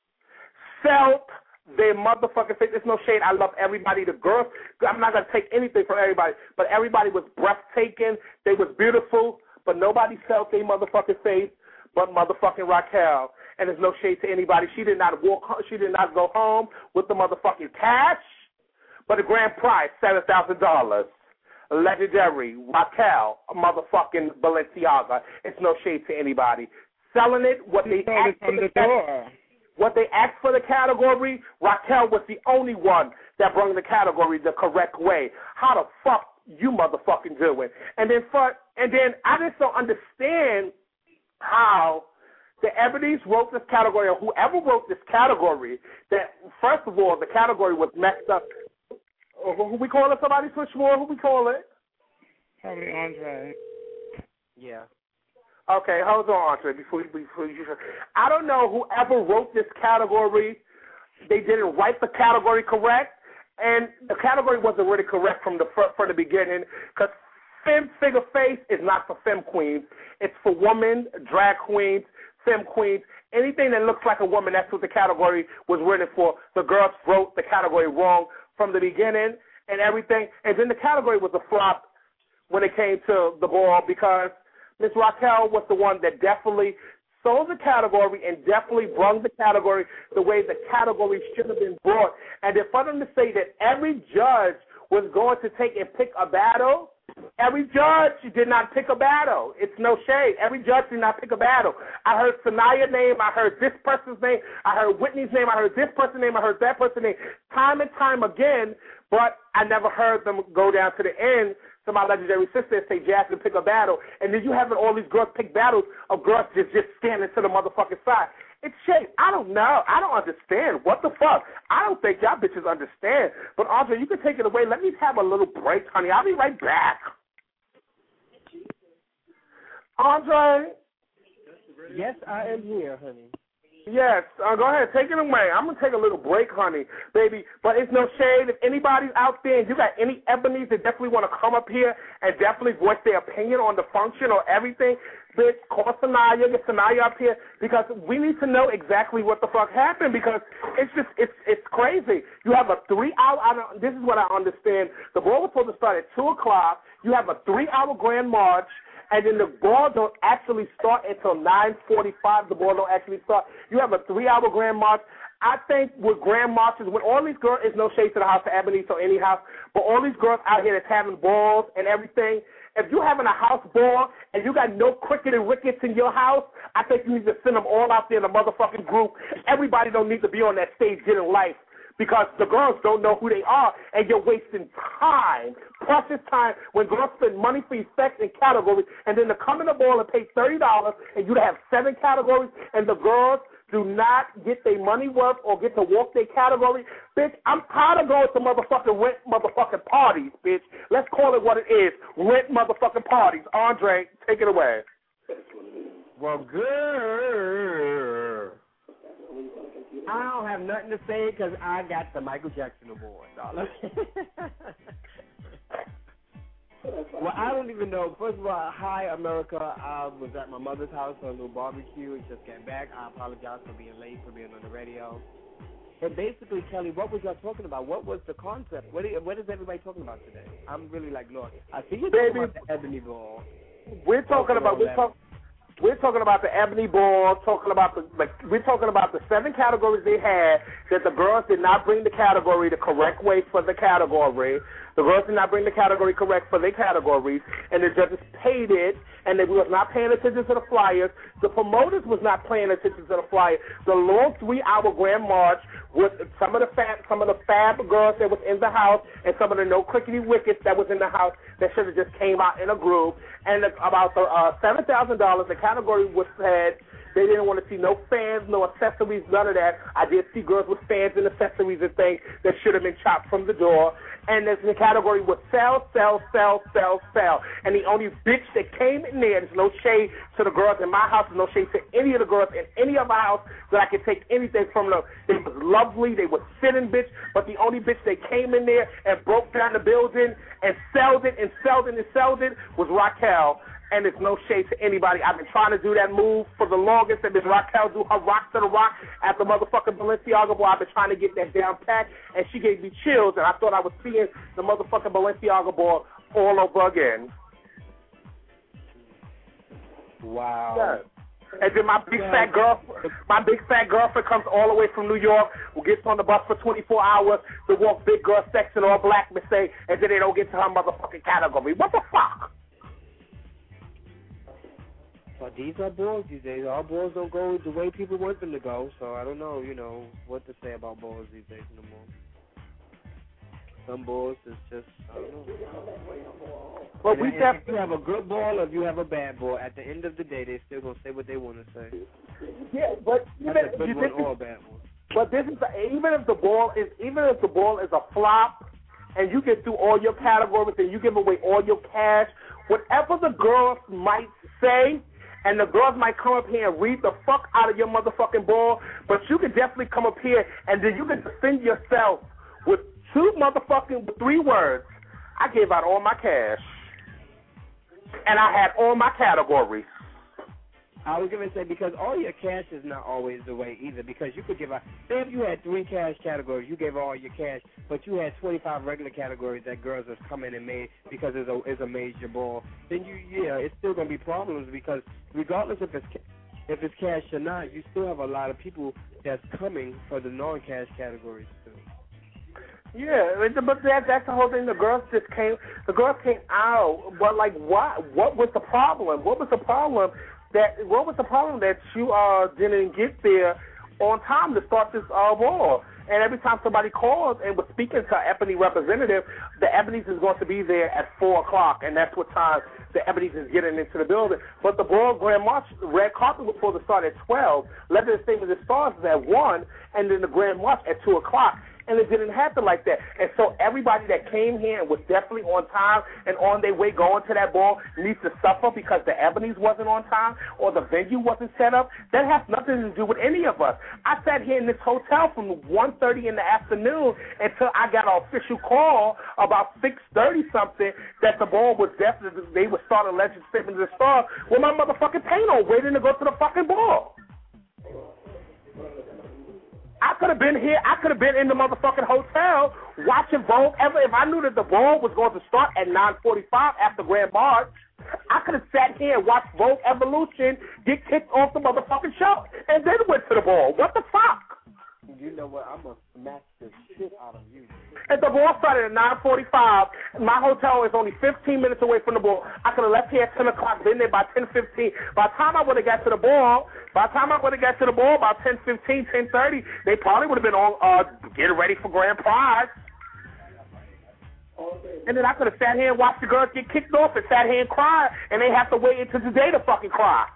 felt their motherfucking face. It's no shade. I love everybody. The girls, I'm not going to take anything from everybody, but everybody was breathtaking. They was beautiful, but nobody felt their motherfucking face but motherfucking Raquel. And there's no shade to anybody. She did not walk. She did not go home with the motherfucking cash, but the grand prize, seven thousand dollars. Legendary Raquel, motherfucking Balenciaga. It's no shade to anybody. Selling it, what they asked for the door. What they asked for the category, Raquel was the only one that brought the category the correct way. How the fuck you motherfucking do it? And then for, and then I just don't understand how the Ebony's wrote this category, or whoever wrote this category, that first of all, the category was messed up. Who we call it? Somebody switch more? Who we call it? Probably Andre. Yeah. Okay, hold on, Andre. Before you, before you, I don't know whoever wrote this category. They didn't write the category correct, and the category wasn't really correct from the from the beginning. Because femme figure face is not for femme queens. It's for women, drag queens, femme queens. Anything that looks like a woman, that's what the category was written for. The girls wrote the category wrong from the beginning and everything. And then the category was a flop when it came to the ball, because Miss Raquel was the one that definitely sold the category and definitely brung the category the way the category should have been brought. And then for them to say that every judge was going to take and pick a battle, every judge did not pick a battle. It's no shade. Every judge did not pick a battle. I heard Sanaya's name. I heard this person's name. I heard Whitney's name. I heard this person's name. I heard that person's name. Time and time again, but I never heard them go down to the end to my legendary sister and say Jasmine pick a battle. And then you having all these girls pick battles of girls just, just standing to the motherfucking side. It's shade. I don't know. I don't understand. What the fuck? I don't think y'all bitches understand. But, Andre, you can take it away. Let me have a little break, honey. I'll be right back. Andre? Yes, I am here, honey. Yes, uh, go ahead. Take it away. I'm going to take a little break, honey, baby. But it's no shade. If anybody's out there and you got any Ebonies that definitely want to come up here and definitely voice their opinion on the function or everything, bitch, call Sanaya, get Sanaya up here, because we need to know exactly what the fuck happened, because it's just, it's it's crazy. You have a three-hour, I don't, this is what I understand. The ball was supposed to start at two o'clock. You have a three-hour grand march. And then the ball don't actually start until nine forty-five. The ball don't actually start. You have a three-hour grand march. I think with grand marches, when all these girls, is no shade to the house of Ebony, so any house, but all these girls out here that's having balls and everything, if you're having a house ball and you got no cricket and wickets in your house, I think you need to send them all out there in a motherfucking group. Everybody don't need to be on that stage getting life, because the girls don't know who they are, and you're wasting time, precious time, when girls spend money for effects and categories, and then to come in the ball and pay thirty dollars, and you to have seven categories, and the girls do not get their money worth or get to walk their category. Bitch, I'm tired of going to motherfucking rent motherfucking parties, bitch. Let's call it what it is, rent motherfucking parties. Andre, take it away. Well, good. I don't have nothing to say because I got the Michael Jackson award. Well, I don't even know. First of all, hi, America. I was at my mother's house for a little barbecue and just came back. I apologize for being late, for being on the radio. And basically, Kelly, what was y'all talking about? What was the concept? What, are, what is everybody talking about today? I'm really like lost. I see you talking about the Ebony Ball. We're talking about, we're talking. We're talking about the Ebony Ball, talking about the like, we're talking about the seven categories they had that the girls did not bring the category the correct way for the category. The girls did not bring the category correct for their categories, and the judges paid it, and they was not paying attention to the flyers. The promoters was not paying attention to the flyers. The long three-hour grand march with some of the fab, some of the fab girls that was in the house, and some of the no crickety wickets that was in the house that should have just came out in a group. And about the uh, seven thousand dollars, the category was said They didn't want to see no fans, no accessories, none of that. I did see girls with fans and accessories and things that should have been chopped from the door. And the category was sell, sell, sell, sell, sell. And the only bitch that came in there, there's no shade to the girls in my house, no shade to any of the girls in any other house that I could take anything from them. They was lovely, they was sitting bitch, but the only bitch that came in there and broke down the building and sold it and sold it and sold it was Raquel. And there's no shade to anybody. I've been trying to do that move for the longest. And Miss Raquel do her rock to the rock at the motherfucking Balenciaga ball. I've been trying to get that down pat, and she gave me chills, and I thought I was seeing the motherfucking Balenciaga ball all over again. Wow. Yeah. And then my big fat girl, my big fat girlfriend comes all the way from New York, who gets on the bus for twenty-four hours to walk big girl sex in all black, and say, and then they don't get to her motherfucking category. What the fuck? But these are balls these days. All balls don't go the way people want them to go, so I don't know, you know, what to say about balls these days no more. Some balls is just, I don't know. But we if you have a good ball or if you have a bad ball, at the end of the day, they're still going to say what they want to say. Yeah, but even, That's a good you one think, or a bad one. But this is a, even if the ball is even if the ball is a flop, and you get through all your categories and you give away all your cash, whatever the girls might say. And the girls might come up here and read the fuck out of your motherfucking ball, but you can definitely come up here and then you can defend yourself with two motherfucking three words. I gave out all my cash, and I had all my categories. I was going to say, because all your cash is not always the way either, because you could give out, say if you had three cash categories, you gave all your cash, but you had twenty-five regular categories that girls have come in and made because it's a, it's a major ball, then you, yeah, it's still going to be problems, because regardless if it's, if it's cash or not, you still have a lot of people that's coming for the non-cash categories too. Yeah, but that, that's the whole thing. The girls just came, the girls came out, but like what, what was the problem? What was the problem? That what was the problem that you uh didn't get there on time to start this uh war? And every time somebody calls and was speaking to an Ebony representative, the Ebony's is going to be there at four o'clock, and that's what time the Ebony's is getting into the building. But the Royal Grand March, the red carpet was supposed to start at twelve. Letter of Statement of the Stars is at one, and then the Grand March at two o'clock. And it didn't happen like that. And so everybody that came here and was definitely on time and on their way going to that ball needs to suffer because the Ebony's wasn't on time or the venue wasn't set up. That has nothing to do with any of us. I sat here in this hotel from one thirty in the afternoon until I got an official call about six thirty something that the ball was definitely, they would start a Legend Statement of the Stars with my motherfucking paint on waiting to go to the fucking ball. I could have been here. I could have been in the motherfucking hotel watching Vogue. Ever if I knew that the ball was going to start at nine forty-five after Grand March, I could have sat here and watched Vogue Evolution get kicked off the motherfucking show and then went to the ball. What the fuck? You know what? I'm going to smack the shit out of you. And the ball started at nine forty-five. My hotel is only fifteen minutes away from the ball. I could have left here at ten o'clock, been there by ten fifteen. By the time I would have got to the ball, by the time I would have got to the ball, about ten fifteen, ten thirty, they probably would have been on uh, getting ready for Grand Prize. And then I could have sat here and watched the girls get kicked off and sat here and cried, and they have to wait until today to fucking cry.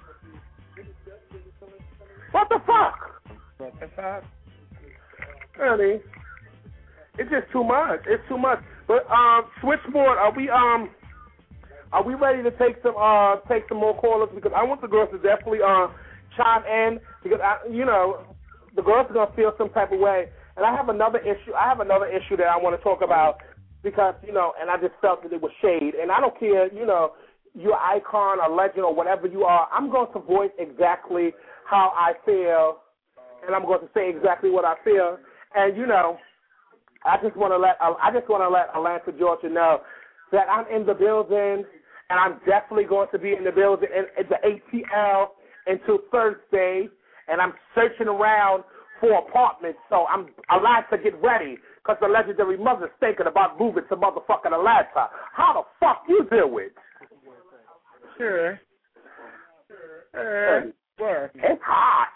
What the fuck? What the fuck? Honey, it's just too much. It's too much. But um, Switchboard, are we um, are we ready to take some uh, take some more callers? Because I want the girls to definitely uh, chime in because I, you know, the girls are gonna feel some type of way. And I have another issue. I have another issue that I want to talk about because you know, and I just felt that it was shade. And I don't care, you know, you're an icon, a legend, or whatever you are. I'm going to voice exactly how I feel, and I'm going to say exactly what I feel. And you know, I just want to let I just want to let Atlanta, Georgia know that I'm in the building, and I'm definitely going to be in the building in, in the A T L until Thursday, and I'm searching around for apartments. So I'm allowed to get ready because the legendary mother's thinking about moving to motherfucking Atlanta. How the fuck you do it? Sure. Sure. Uh, sure. It's hot.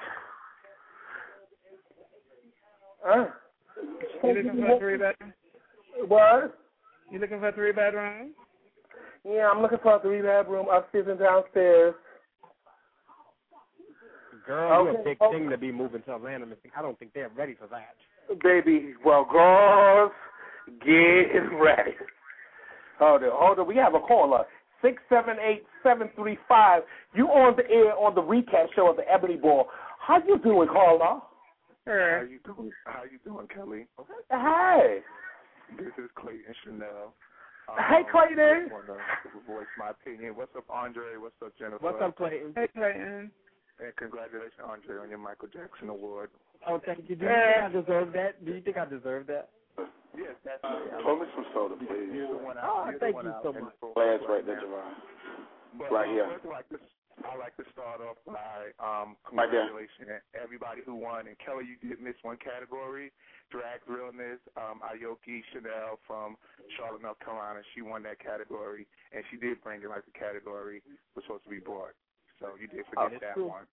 Uh, you looking for a three bedroom? What? You looking for a three bedroom? Yeah, I'm looking for a three bedroom upstairs and downstairs. Girl, Okay. you're a big Oh. thing to be moving to Atlanta. I don't think they're ready for that. Baby, well, girls, get ready. Hold on, hold on. We have a caller. six seven eight, seven three five. You on the air on the recap show of the Ebony Ball. How you doing, caller? How you doing? How you doing, Kelly? Hey. This is Clayton Chanel. Um, Hey, Clayton. I want to voice my opinion. What's up, Andre? What's up, Jennifer? What's up, Clayton? Hey, Clayton. And congratulations, Andre, on your Michael Jackson award. Oh, thank you. Do you Yeah. think I deserve that? Do you think I deserve that? Yes, that's right. Pour me some soda, please. You're the one out. Oh, you're thank the one you out so in much. the Glass right right there, now. Javon. But, Right um, here. First, I like to I like to start off by um, Right there. congratulations everybody who won. And Kelly, you did miss one category, drag realness. Um, Aoki Chanel from Charlotte, North Carolina, she won that category, and she did bring it like the category was supposed to be brought. So you did forget Oh, that true. one.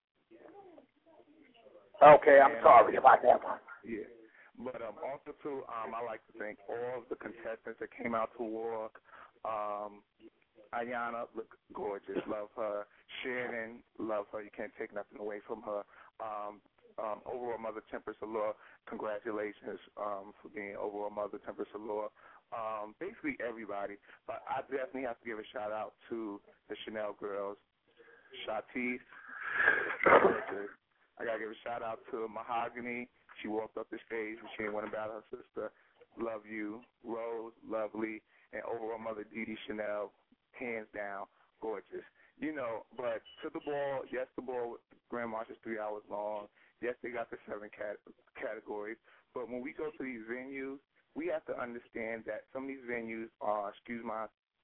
Okay, I'm And, sorry um, about that one. Yeah. But um, also, too, um, I like to thank all of the contestants that came out to walk. Um, Ayana, look gorgeous. Love her. Shannon, love her. You can't take nothing away from her. Um, um, overall Mother Temperance Allure, congratulations um, for being overall Mother Temperance Allure. Um, basically everybody. But I definitely have to give a shout-out to the Chanel girls. Shatisse, gorgeous. I got to give a shout-out to Mahogany. She walked up the stage when she didn't want about her sister. Love you. Rose, lovely. And overall Mother Dee Dee Chanel, hands down, gorgeous. You know, but to the ball, yes, the ball, Grand March is three hours long. Yes, they got the seven cat- categories. But when we go to these venues, we have to understand that some of these venues are, excuse my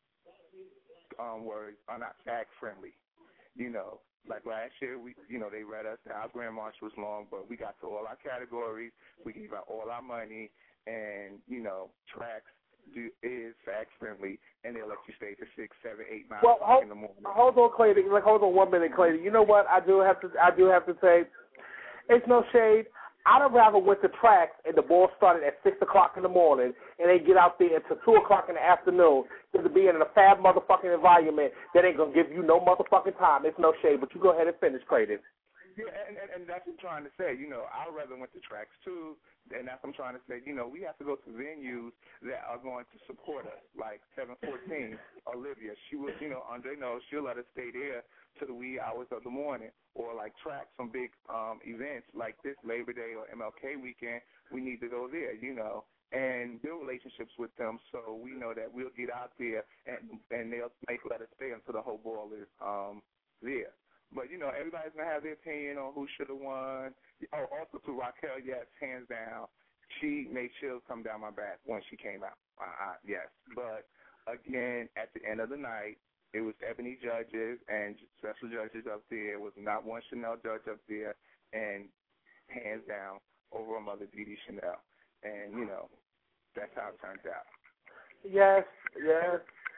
um, words, are not fag-friendly. You know, like last year, we, you know, they read us that our Grand March was long, but we got to all our categories. We gave out all our money, and, you know, tracks do, is fact-friendly, and they'll let you stay to six, seven, eight, nine Well, o'clock hold, in the morning. hold on, Clayton. Like, hold on one minute, Clayton. You know what? I do have to. I do have to say, it's no shade. I'd have rather went to tracks and the ball started at six o'clock in the morning and they get out there until two o'clock in the afternoon than to be in a fab motherfucking environment that ain't gonna give you no motherfucking time. It's no shade, but you go ahead and finish, Clayton. Yeah, and, and, and that's what I'm trying to say. You know, I'd rather went to tracks too, and that's what I'm trying to say. You know, we have to go to venues that are going to support us, like seven fourteen, Olivia. She was, you know, Andre knows she'll let us stay there to the wee hours of the morning, or like tracks, some big um, events like this Labor Day or M L K weekend. We need to go there, you know, and build relationships with them so we know that we'll get out there and and they'll make let us stay until the whole ball is um, there. But, you know, everybody's going to have their opinion on who should have won. Oh, also to Raquel, yes, hands down. She made chills come down my back when she came out. Uh, uh, yes. But, again, at the end of the night, it was Ebony judges and special judges up there. It was not one Chanel judge up there. And hands down, overall Mother Dee Dee Chanel. And, you know, that's how it turned out. Yes, yes.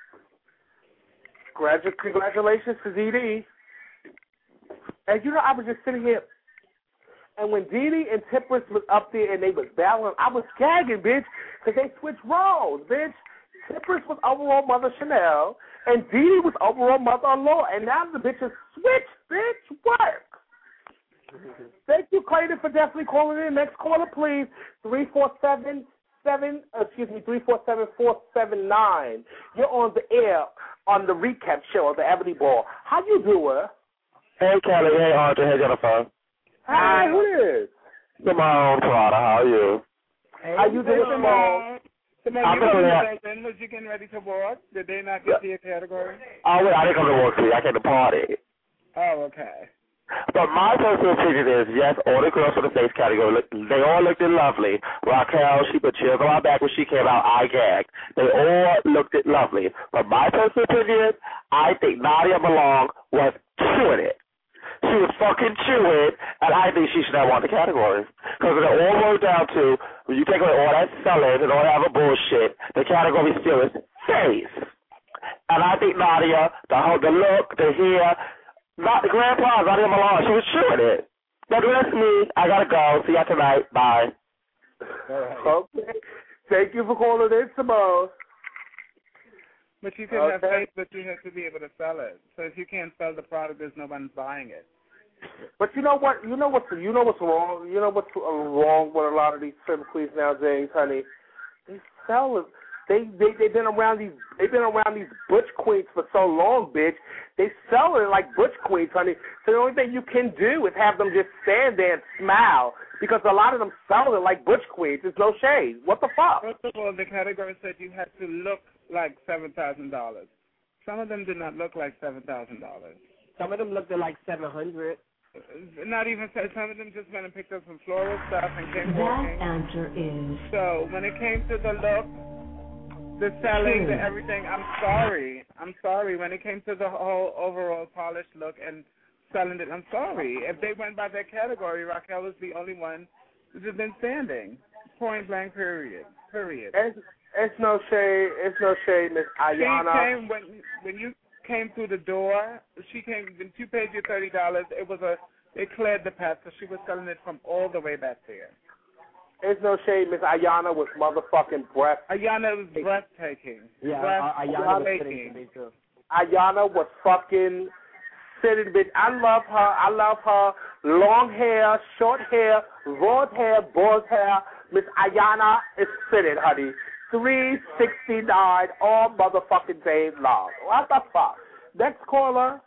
Congratu- Congratulations to Dee Dee. And, you know, I was just sitting here, and when Dee Dee and Temperance was up there and they was battling, I was gagging, bitch, because they switched roles, bitch. Temperance was overall Mother Chanel, and Dee Dee was overall Mother-in-law, and now the bitches switched, bitch. What? Thank you, Clayton, for definitely calling in. Next caller, please, three four seven seven, excuse me, three four seven four seven nine. You're on the air on the recap show of the Ebony Ball. How you doing? Hey, Kelly. Hey, Arthur. Hey, Jennifer. Hi, who is? Simone Prada. How are you? Hey, How you doing, Simone? Simone, I'm you gonna know let- something? Was you getting ready to walk? Did they not get to your category? Oh, wait, I didn't come to work today. I came to party. Oh, okay. But my personal opinion is, yes, all the girls from the face category, look, they all looked lovely. Raquel, she put chills on my back when she came out. I gagged. They all looked lovely. But my personal opinion, I think Nadia Malone was chewing it. She was fucking chewing, and I think she should have won the category. Because it all boils down to, when you take away all that selling and all that other bullshit, the category still is face. And I think Nadia, the whole, the look, the hair, not the grand prize, Nadia Malone, she was chewing it. But the rest of me, I gotta go. See you tonight. Bye. Okay. Thank you for calling in, Simone. But you can Okay. have faith, but you have to be able to sell it. So if you can't sell the product, there's no one buying it. But you know what? You know what's you know what's wrong. You know what's wrong with a lot of these film queens nowadays, honey. They sell it. They they they've been around these they've been around these butch queens for so long, bitch. They sell it like butch queens, honey. So the only thing you can do is have them just stand there and smile because a lot of them sell it like butch queens. There's no shade. What the fuck? First of all, the category said you had to look like seven thousand dollars. Some of them did not look like seven thousand dollars. Some of them looked at like seven hundred. Not even some of them just went and picked up some floral stuff and came That walking. answer is So when it came to the look, the selling, the everything, I'm sorry. I'm sorry. When it came to the whole overall polished look and selling it, I'm sorry. If they went by that category, Raquel was the only one who's been standing. Point blank, period. Period. It's, it's no shade. It's no shade, Miss Ayana. She came when when you came through the door. She came when you paid your thirty dollars. It was a it cleared the path, so she was selling it from all the way back there. It's no shade, Miss Ayana was motherfucking breath. Ayana was breathtaking. Yeah, breath uh, Ayana was sitting to me too. Ayana was fucking sitting, bitch. I love her. I love her. Long hair, short hair, broad hair, bald hair. Miss Ayana is sitting, honey. three sixty-nine all motherfucking day long. What the fuck? Next caller.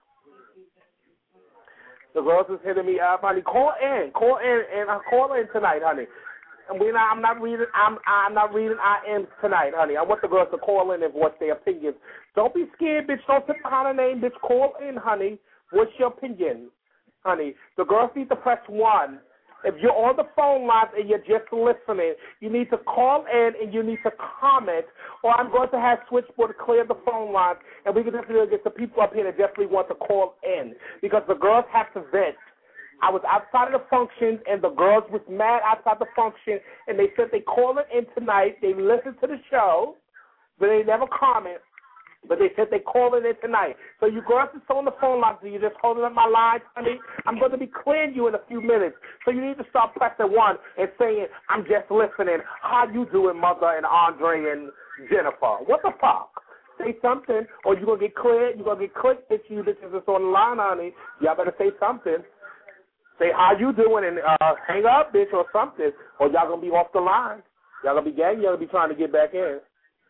The girls is hitting me up, honey. Call in, call in, and uh, call in tonight, honey. And we not, I'm not reading. I'm I'm not reading I Ms tonight, honey. I want the girls to call in and voice their opinions. Don't be scared, bitch. Don't sit behind a name, bitch. Call in, honey. What's your opinion, honey? The girls need to press one. If you're on the phone lines and you're just listening, you need to call in and you need to comment, or I'm going to have Switchboard clear the phone lines, and we can definitely get the people up here that definitely want to call in because the girls have to vent. I was outside of the function, and the girls was mad outside the function, and they said they call it in tonight. They listened to the show, but they never comment. But they said they call it in tonight. So you girls are still on the phone lines, and you're just holding up my lines, honey. I'm going to be clearing you in a few minutes. So you need to start pressing one and saying, I'm just listening. How you doing, Mother and Andre and Jennifer? What the fuck? Say something, or you're going to get cleared. You're going to get clicked, bitch. You bitches that's on the line, honey. Y'all better say something. Say how you doing and uh, hang up, bitch, or something, or y'all going to be off the line. Y'all going to be gagging. Y'all going to be trying to get back in.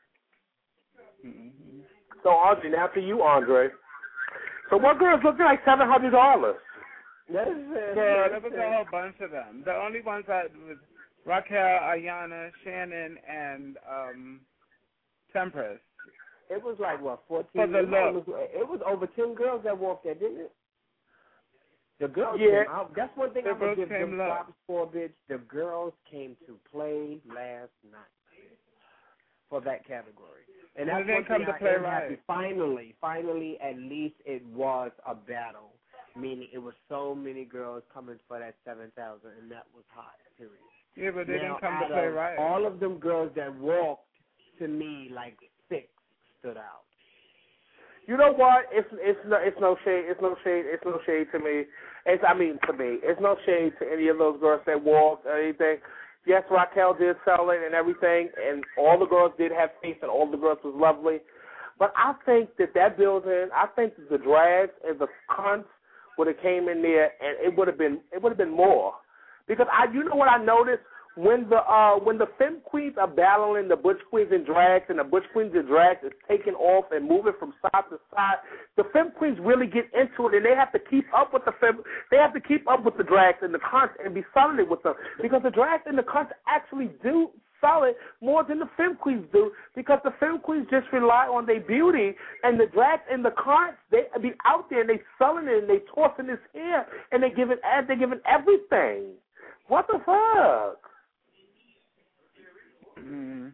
Mm-hmm. So, Andre, now to you, Andre. So what girls looking like seven hundred dollars? Yeah, there was a whole bunch of them. The only ones that was Raquel, Ayana, Shannon, and um, Tempress. It was like, what, fourteen? For the it, was, look. it was over ten girls that walked there, didn't it? The girls yeah. came out. That's one thing the I'm going to give them them props for, bitch. The girls came to play last night for that category. And that's one thing I am happy. Finally, finally, at least it was a battle. Meaning it was so many girls coming for that seven thousand, and that was hot, period. Yeah, but they now, didn't come to play right. All of them girls that walked, to me, like six stood out. You know what? It's it's no it's no shade. It's no shade. It's no shade to me. It's I mean to me. It's no shade to any of those girls that walked or anything. Yes, Raquel did sell it and everything, and all the girls did have faith, and all the girls was lovely. But I think that that building, I think that the drags and the cunts would have came in there, and it would have been it would have been more. Because I, you know what I noticed when the uh, when the femme queens are battling the butch queens and drags, and the butch queens and drags is taking off and moving from side to side, the femme queens really get into it, and they have to keep up with the femme. They have to keep up with the drags and the cunts and be selling it with them, because the drags and the cunts actually do sell it more than the femme queens do, because the femme queens just rely on their beauty, and the drags and the cunts, they be out there and they selling it and they tossing this here and they giving they giving everything. What the fuck? Mm.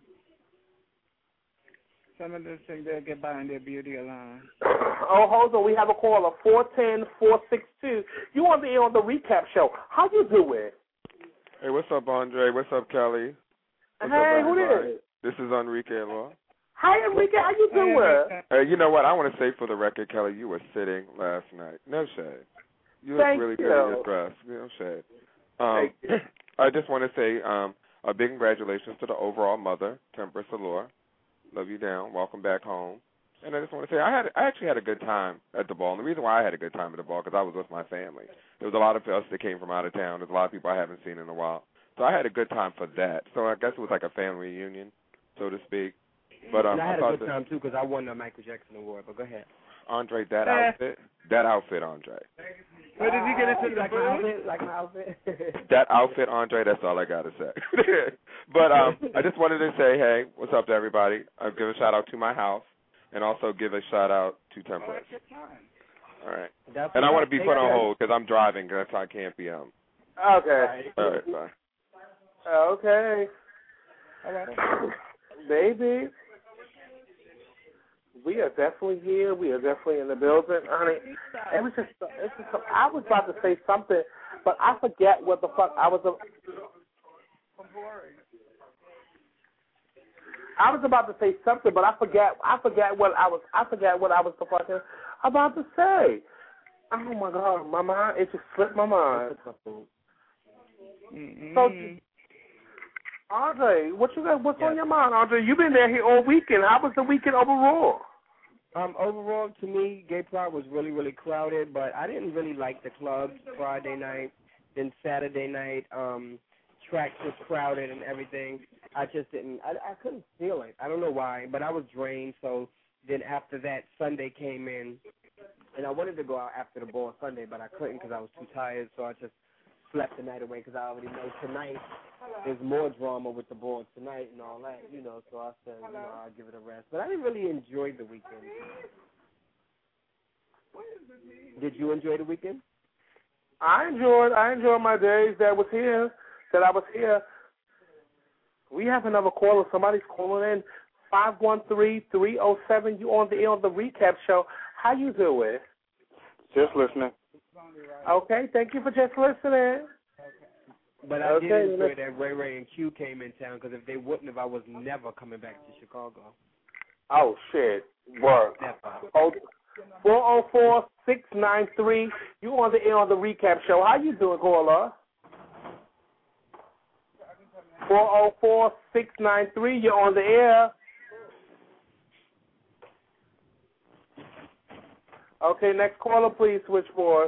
Some of them think they'll get by on their beauty alone. Oh, hold on. We have a caller, four one zero, four six two. You on the on the recap show. How you doing? Hey, what's up, Andre? What's up, Kelly? What's hey, up, who is? This is Enrique Law. Hi, Enrique. How you doing? Hey, you know what? I want to say for the record, Kelly, you were sitting last night. No shade. You look Thank really you. good in your dress. No shade. Um, I just want to say um, a big congratulations to the overall mother, Temperance Allure. Love you down. Welcome back home. And I just want to say I had I actually had a good time at the ball. And the reason why I had a good time at the ball because I was with my family. There was a lot of us that came from out of town. There's a lot of people I haven't seen in a while. So I had a good time for that. So I guess it was like a family reunion, so to speak. But um, and I had I a good that, time too because I won the Michael Jackson award. But go ahead. Andre, that Eh. outfit, that outfit, Andre. Where did you get into the like food? my outfit? Like my outfit? That outfit, Andre. That's all I gotta say. But um, I just wanted to say, hey, what's up to everybody? I'll give a shout out to my house, and also give a shout out to Temperance. All right. That's and I want to be Hey, put on guys. hold because I'm driving. Cause I can't be um. Okay. All right, bye. Okay. All right. Baby. We are definitely here. We are definitely in the building, honey. It was just, it's just, I was about to say something, but I forget what the fuck I was. I was about to say something, but I forget. I forget what I was. I forget what I was the fucking about to say. Oh my god, my mind! It just slipped my mind. Mm-hmm. So, Andre, what you got? What's on your mind, Andre? You've been there here all weekend. How was the weekend overall? Um, overall, to me, Gay Pride was really, really crowded, but I didn't really like the clubs Friday night. Then Saturday night, um, tracks was crowded and everything. I just didn't, I, I couldn't feel it. I don't know why, but I was drained. So then after that, Sunday came in, and I wanted to go out after the ball Sunday, but I couldn't because I was too tired. So I just slept the night away because I already know tonight there's more drama with the ball tonight and all that, you know. So I said, you know, I'll give it a rest. But I didn't really enjoy the weekend. Did you enjoy the weekend? I enjoyed. I enjoyed my days that was here. That I was here. We have another caller. Somebody's calling in. Five one three three zero seven. You on the air on the recap show? How you doing? Just listening. Okay. Thank you for just listening. But I Okay, did enjoy let's- that Ray Ray and Q came in town because if they wouldn't have, I was never coming back to Chicago. Oh shit. Word. Oh, four zero four six nine three. You on the air on the recap show? How you doing, caller? Four zero four six nine three. You're on the air. Okay, next caller, please. Switchboard.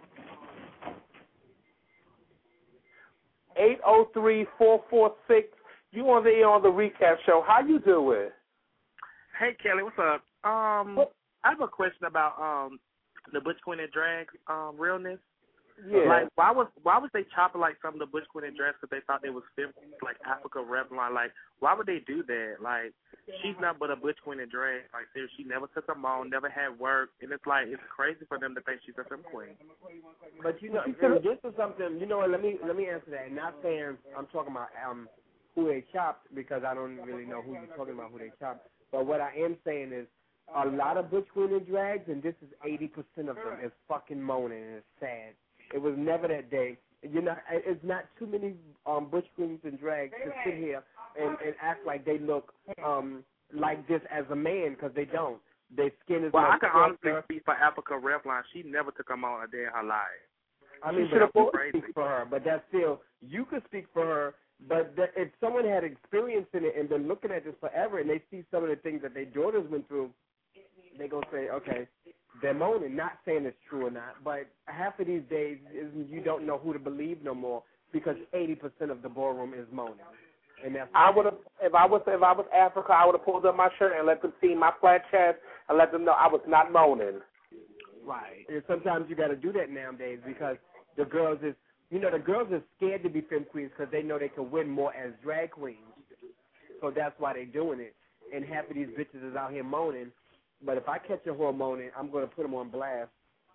Eight zero three four four six. You on the air on the recap show? How you doing? Hey, Kelly, what's up? Um, I have a question about um the Butch Queen and Drag um realness. Yeah. Like, why was why was they chopping like some of the Butch Queen and Drag because they thought they was fem- like Africa Revlon? Like, why would they do that? Like, she's not but a Butch Queen and Drag. Like, seriously, she never took them on, never had work, and it's like it's crazy for them to think she's a femme queen. But you know, this is something. You know what? Let me let me answer that. Not saying I'm talking about um who they chopped because I don't really know who you're talking about who they chopped. But what I am saying is a lot of Butch Queen and Drags, and this is eighty percent of them, is fucking moaning and it's sad. It was never that day. You know, it's not too many um, Butch Queens and Drags to sit here and, and act like they look um, like this as a man because they don't. Their skin is Well, like I can honestly speak for Africa Revlon. She never took them on a day in her life. I mean, She but I should've can't crazy. speak for her, but that's still, you could speak for her, but the, if someone had experience in it and been looking at this forever and they see some of the things that their daughters went through, they're going to say, okay, they're moaning, not saying it's true or not, but half of these days is you don't know who to believe no more because eighty percent of the ballroom is moaning. And that's I would have, if I was, if I was Africa, I would have pulled up my shirt and let them see my flat chest and let them know I was not moaning. Right. And sometimes you got to do that nowadays because the girls is, you know, the girls are scared to be femme queens because they know they can win more as drag queens. So that's why they're doing it. And half of these bitches is out here moaning. But if I catch a whore moaning, I'm going to put them on blast.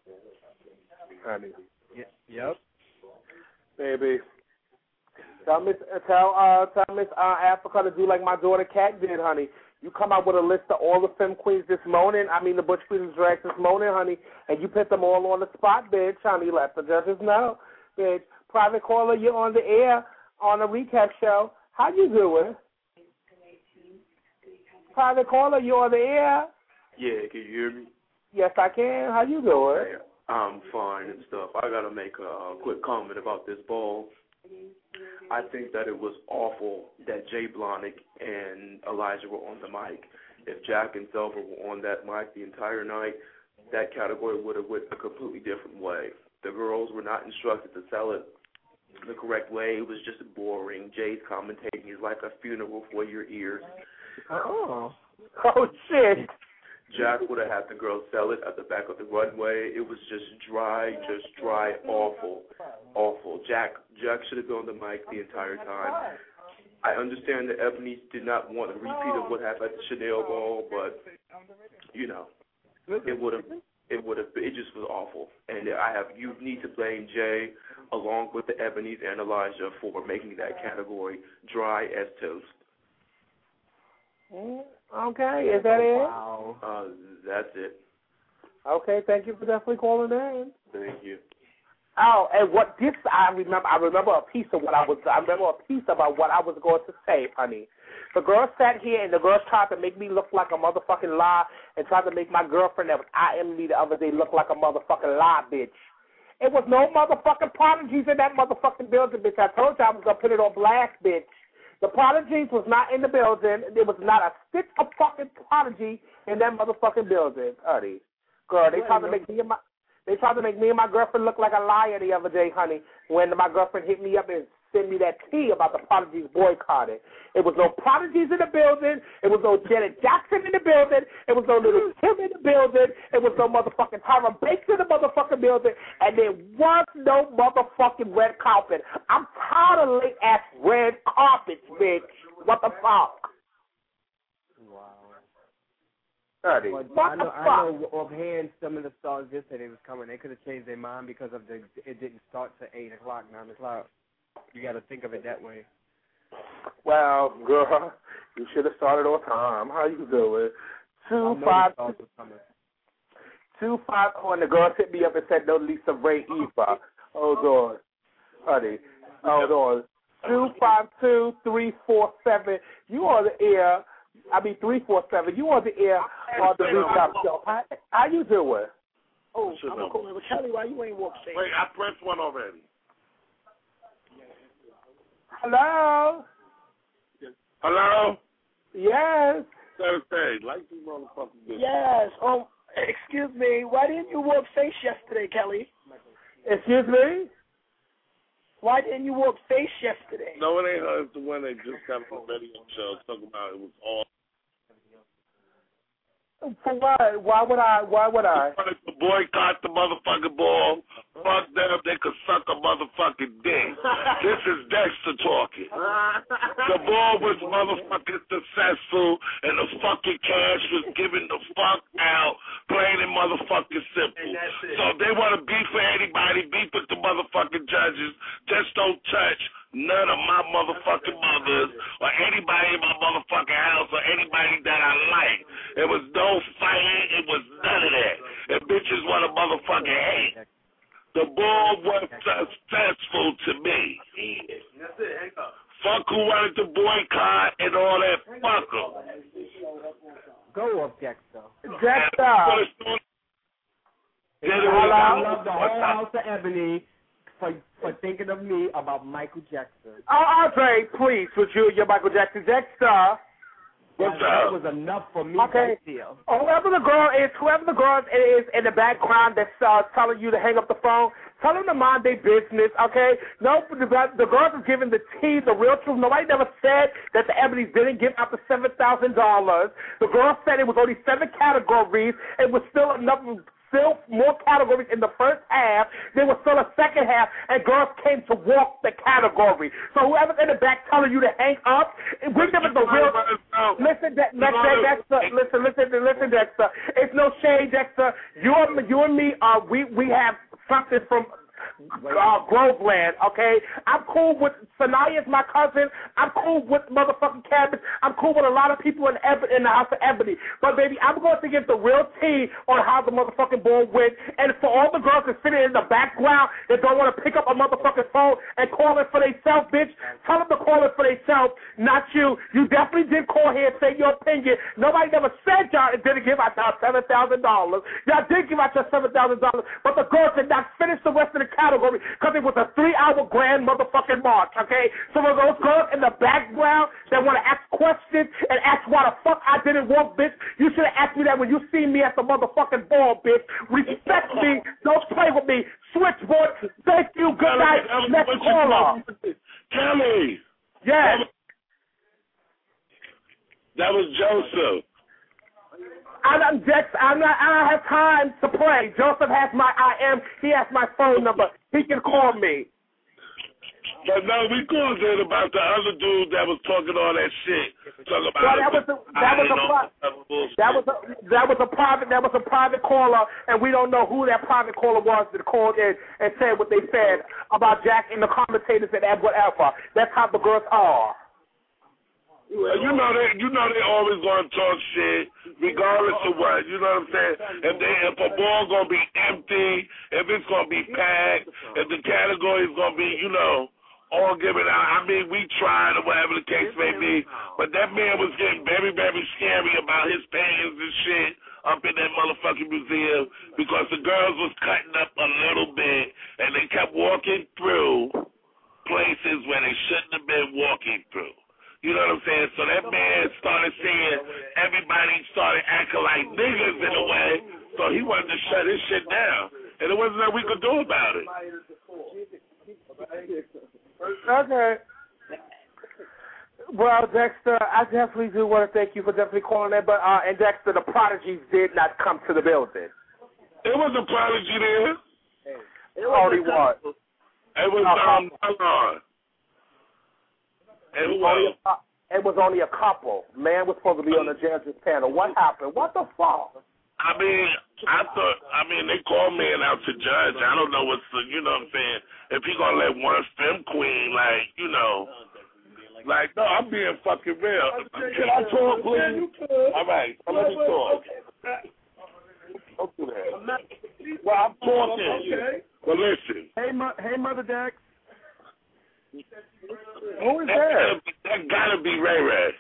Honey. Yeah. Yep. Baby. Tell Miss, uh, tell, uh, tell Miss uh, Africa to do like my daughter Kat did, honey. You come out with a list of all the femme queens this morning. I mean, the Butch Queens and Drags this morning, honey, and you put them all on the spot, bitch, honey. Let the judges know, bitch. Private caller, you're on the air on a recap show. How you doing? Private caller, you're on the air. Yeah, can you hear me? Yes, I can. How you doing? I'm fine and stuff. I got to make a, a quick comment about this ball. I think that it was awful that Jay Blonick and Elijah were on the mic. If Jack and Selva were on that mic the entire night, that category would have went a completely different way. The girls were not instructed to sell it the correct way. It was just boring. Jay's commentating is like a funeral for your ears. Oh. Oh, shit. Jack would have had the girls sell it at the back of the runway. It was just dry, just dry, awful, awful. Jack Jack should have been on the mic the entire time. I understand that Ebony did not want a repeat of what happened at the Chanel Ball, but, you know, it would have, it would have, it just was awful. And I have, you need to blame Jay along with the Ebony's and Elijah for making that category dry as toast. Okay, is that it? Wow. Uh, that's it. Okay, thank you for definitely calling in. Thank you. Oh, and what this I remember, I remember a piece of what I was, I remember a piece about what I was going to say, honey. The girls sat here and the girls tried to make me look like a motherfucking lie and tried to make my girlfriend that was I M me the other day look like a motherfucking lie, bitch. It was no motherfucking prodigies in that motherfucking building, bitch. I told you I was going to put it on blast, bitch. The prodigies was not in the building. There was not a stitch of fucking prodigy in that motherfucking building, honey. Girl, they tried to make me and my... They tried to make me and my girlfriend look like a liar the other day, honey, when my girlfriend hit me up and sent me that tea about the Prodigies boycotting. It was no Prodigies in the building. It was no Janet Jackson in the building. It was no Little Kim in the building. It was no motherfucking Tyra Banks in the motherfucking building. And there was no motherfucking red carpet. I'm tired of late-ass red carpets, bitch. What the fuck? thirty. Well, I know, I know offhand some of the stars just said it was coming. They could have changed their mind because of the it didn't start till eight o'clock, nine o'clock. You got to think of it that way. Well, girl, you should have started on time. How you doing? Two five two five oh, and the girl hit me up and said no Lisa Ray Eva. Hold on, honey. Hold on. Two five two three four seven. You on the air? I mean, three four seven. You on the air on the Rooftop Show. How, how you doing? Oh, I'm calling with Kelly. Why you ain't walk safe? Wait, I pressed one already. Hello? Hello? Yes. Thursday. Like these motherfuckers. Yes. Um, excuse me. Why didn't you walk face yesterday, Kelly? Excuse me? Why didn't you walk face yesterday? No, it ain't her. It's the one they just got on the radio show talking about it was all. For what? Why would I? Why would I? To boycott the motherfucking ball. Fuck them. They could suck a motherfucking dick. This is Dexter talking. The ball was motherfucking successful, and the fucking cash was given the fuck out, plain and motherfucking simple. So if they want to beef for anybody, beef with the motherfucking judges. Just don't touch none of my motherfucking mothers or anybody in my motherfucking house or anybody that I like. It was no fighting. It was none of that. If bitches want to motherfucking hate, the ball was successful to me. That's it. Fuck who wanted to boycott and all that. Fuck them. Go up, Dexter. Dexter. I love the whole house of Ebony for for thinking of me about Michael Jackson. Oh, Andre, please, would you, your Michael Jackson, Dexter? That, that was enough for me. Okay. Right there. Whoever the girl is, whoever the girl is in the background that's uh, telling you to hang up the phone, tell them to mind their business, okay? No, the, the girls are giving the tea, the real truth. Nobody never said that the Ebonys didn't give out the seven thousand dollars. The girl said it was only seven categories. It was still enough. Still more categories in the first half. There was still a second half, and girls came to walk the category. So whoever's in the back telling you to hang up, we're giving the real. Listen, De- Dexter, Dexter, listen, listen, listen, Dexter. It's no shade, Dexter. You and you and me, uh, we we have something from. Uh, Groveland, okay? I'm cool with Sanaya's my cousin. I'm cool with motherfucking Cabbage. I'm cool with a lot of people in, Eb- in the House of Ebony. But, baby, I'm going to give the real tea on how the motherfucking ball went. And for all the girls that sitting in the background that don't want to pick up a motherfucking phone and call it for themselves, bitch, tell them to call it for themselves, not you. You definitely did call here and say your opinion. Nobody never said y'all didn't give out y'all seven thousand dollars. Y'all did give out your seven thousand dollars, but the girls did not finish the rest of the category. category because it was a three-hour grand motherfucking march, okay? So for those girls in the background that want to ask questions and ask why the fuck I didn't walk, bitch, you should have asked me that when you see me at the motherfucking ball, bitch. Respect me. Don't play with me. Switchboard. Thank you. Good night. Next caller. Kelly. Yes. That was Joseph. I'm, I'm Dex. I'm not. I don't have time to play. Joseph has my I M. He has my phone number. He can call me. But no, we called in about the other dude that was talking all that shit. Talking about well, that was a, that was a pri- that was a that was a private that was a private caller, and we don't know who that private caller was that called in and said what they said about Jack and the commentators and whatever. That's how the girls are. Well, you know they, you know they always gonna talk shit, regardless of what. You know what I'm saying? If they, if a ball gonna be empty, if it's gonna be packed, if the category is gonna be, you know, all given out. I mean, we tried or whatever the case may be, but that man was getting very, very scary about his pants and shit up in that motherfucking museum because the girls was cutting up a little bit and they kept walking through places where they shouldn't have been walking through. You know what I'm saying? So that man started saying everybody started acting like niggas in a way, so he wanted to shut his shit down. And there wasn't nothing we could do about it. Okay. Well, Dexter, I definitely do want to thank you for definitely calling that. But uh, and Dexter, the Prodigies did not come to the building. It was a Prodigy there. It only was. It was um, Malon. It was only a, it was only a couple. Man was supposed to be on the judges panel. What happened? What the fuck? I mean, I thought, I mean, they called me out to judge. I don't know what's the, you know what I'm saying? If he gonna let one femme queen, like, you know, like, no, I'm being fucking real. Can I talk, please? All right, so let me talk. Don't do that. Well, I'm talking. Okay. Well, listen. Hey, mo- hey, Mother Dex. Who is that? that? That gotta be Ray Ray.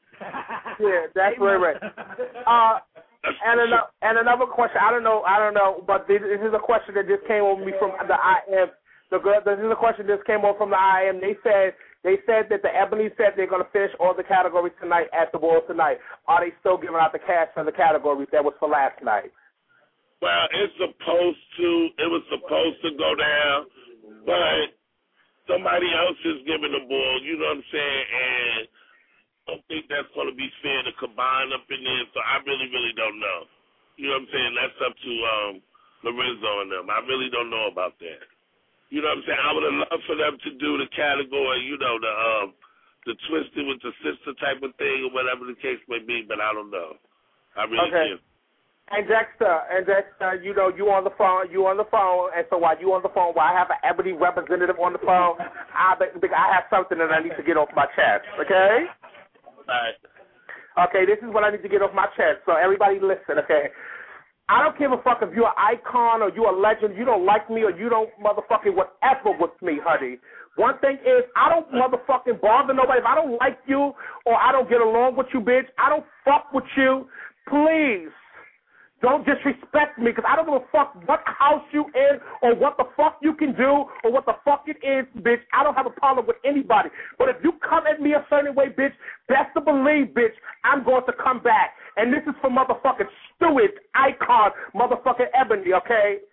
Yeah, that's Ray Ray. Uh, and another, and another question. I don't know. I don't know. But this, this is a question that just came over me from the I M. The girl. This is a question that just came over from the I M. They said they said that the Ebony said they're going to finish all the categories tonight at the ball tonight. Are they still giving out the cash for the categories that was for last night? Well, it's supposed to. It was supposed to go down, but somebody else is giving the ball, you know what I'm saying, and I don't think that's going to be fair to combine up in there, so I really, really don't know. You know what I'm saying? That's up to um, Lorenzo and them. I really don't know about that. You know what I'm saying? I would have loved for them to do the category, you know, the um, the twisted with the sister type of thing or whatever the case may be, but I don't know. I really okay. do. And Dexter, and Dexter, you know, you on the phone, you on the phone, and so while you on the phone, while I have an Ebony representative on the phone, I I have something that I need to get off my chest, okay? All right. Okay, this is what I need to get off my chest, so everybody listen, okay? I don't give a fuck if you're an icon or you're a legend, you don't like me or you don't motherfucking whatever with me, honey. One thing is, I don't motherfucking bother nobody. If I don't like you or I don't get along with you, bitch, I don't fuck with you. Please. Don't disrespect me, because I don't give a fuck what house you in or what the fuck you can do or what the fuck it is, bitch. I don't have a problem with anybody. But if you come at me a certain way, bitch, best to believe, bitch, I'm going to come back. And this is for motherfucking Stewart, Icon, motherfucking Ebony, okay?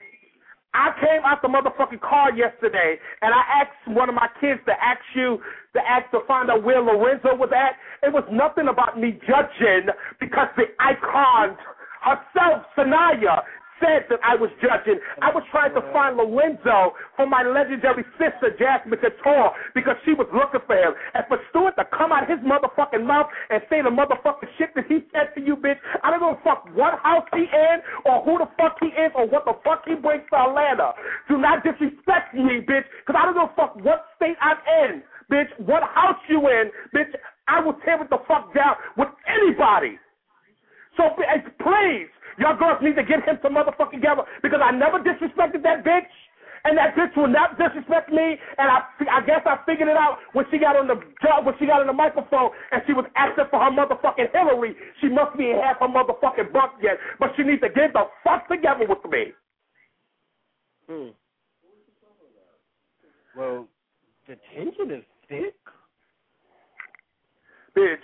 I came out the motherfucking car yesterday, and I asked one of my kids to ask you, to ask to find out where Lorenzo was at. It was nothing about me judging because the Icon herself, Sanaya, said that I was judging. I was trying to find Lorenzo for my legendary sister, Jasmine Couture, because she was looking for him. And for Stewart to come out his motherfucking mouth and say the motherfucking shit that he said to you, bitch, I don't give a fuck what house he in or who the fuck he is or what the fuck he brings to Atlanta. Do not disrespect me, bitch, because I don't give a fuck what state I'm in, bitch, what house you in, bitch. I will tear it the fuck down with anybody. So please, y'all girls need to get him some motherfucking together because I never disrespected that bitch, and that bitch will not disrespect me. And I, I guess I figured it out when she got on the when she got on the microphone and she was asking for her motherfucking Hillary. She must be half her motherfucking buck yet, but she needs to get the fuck together with me. Hmm. Well, the tension is thick. Bitch.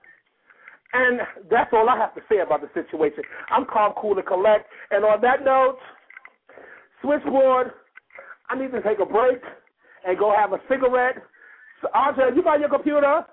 And that's all I have to say about the situation. I'm calm, cool, and collect. And on that note, switchboard, I need to take a break and go have a cigarette. So, Andre, you got your computer?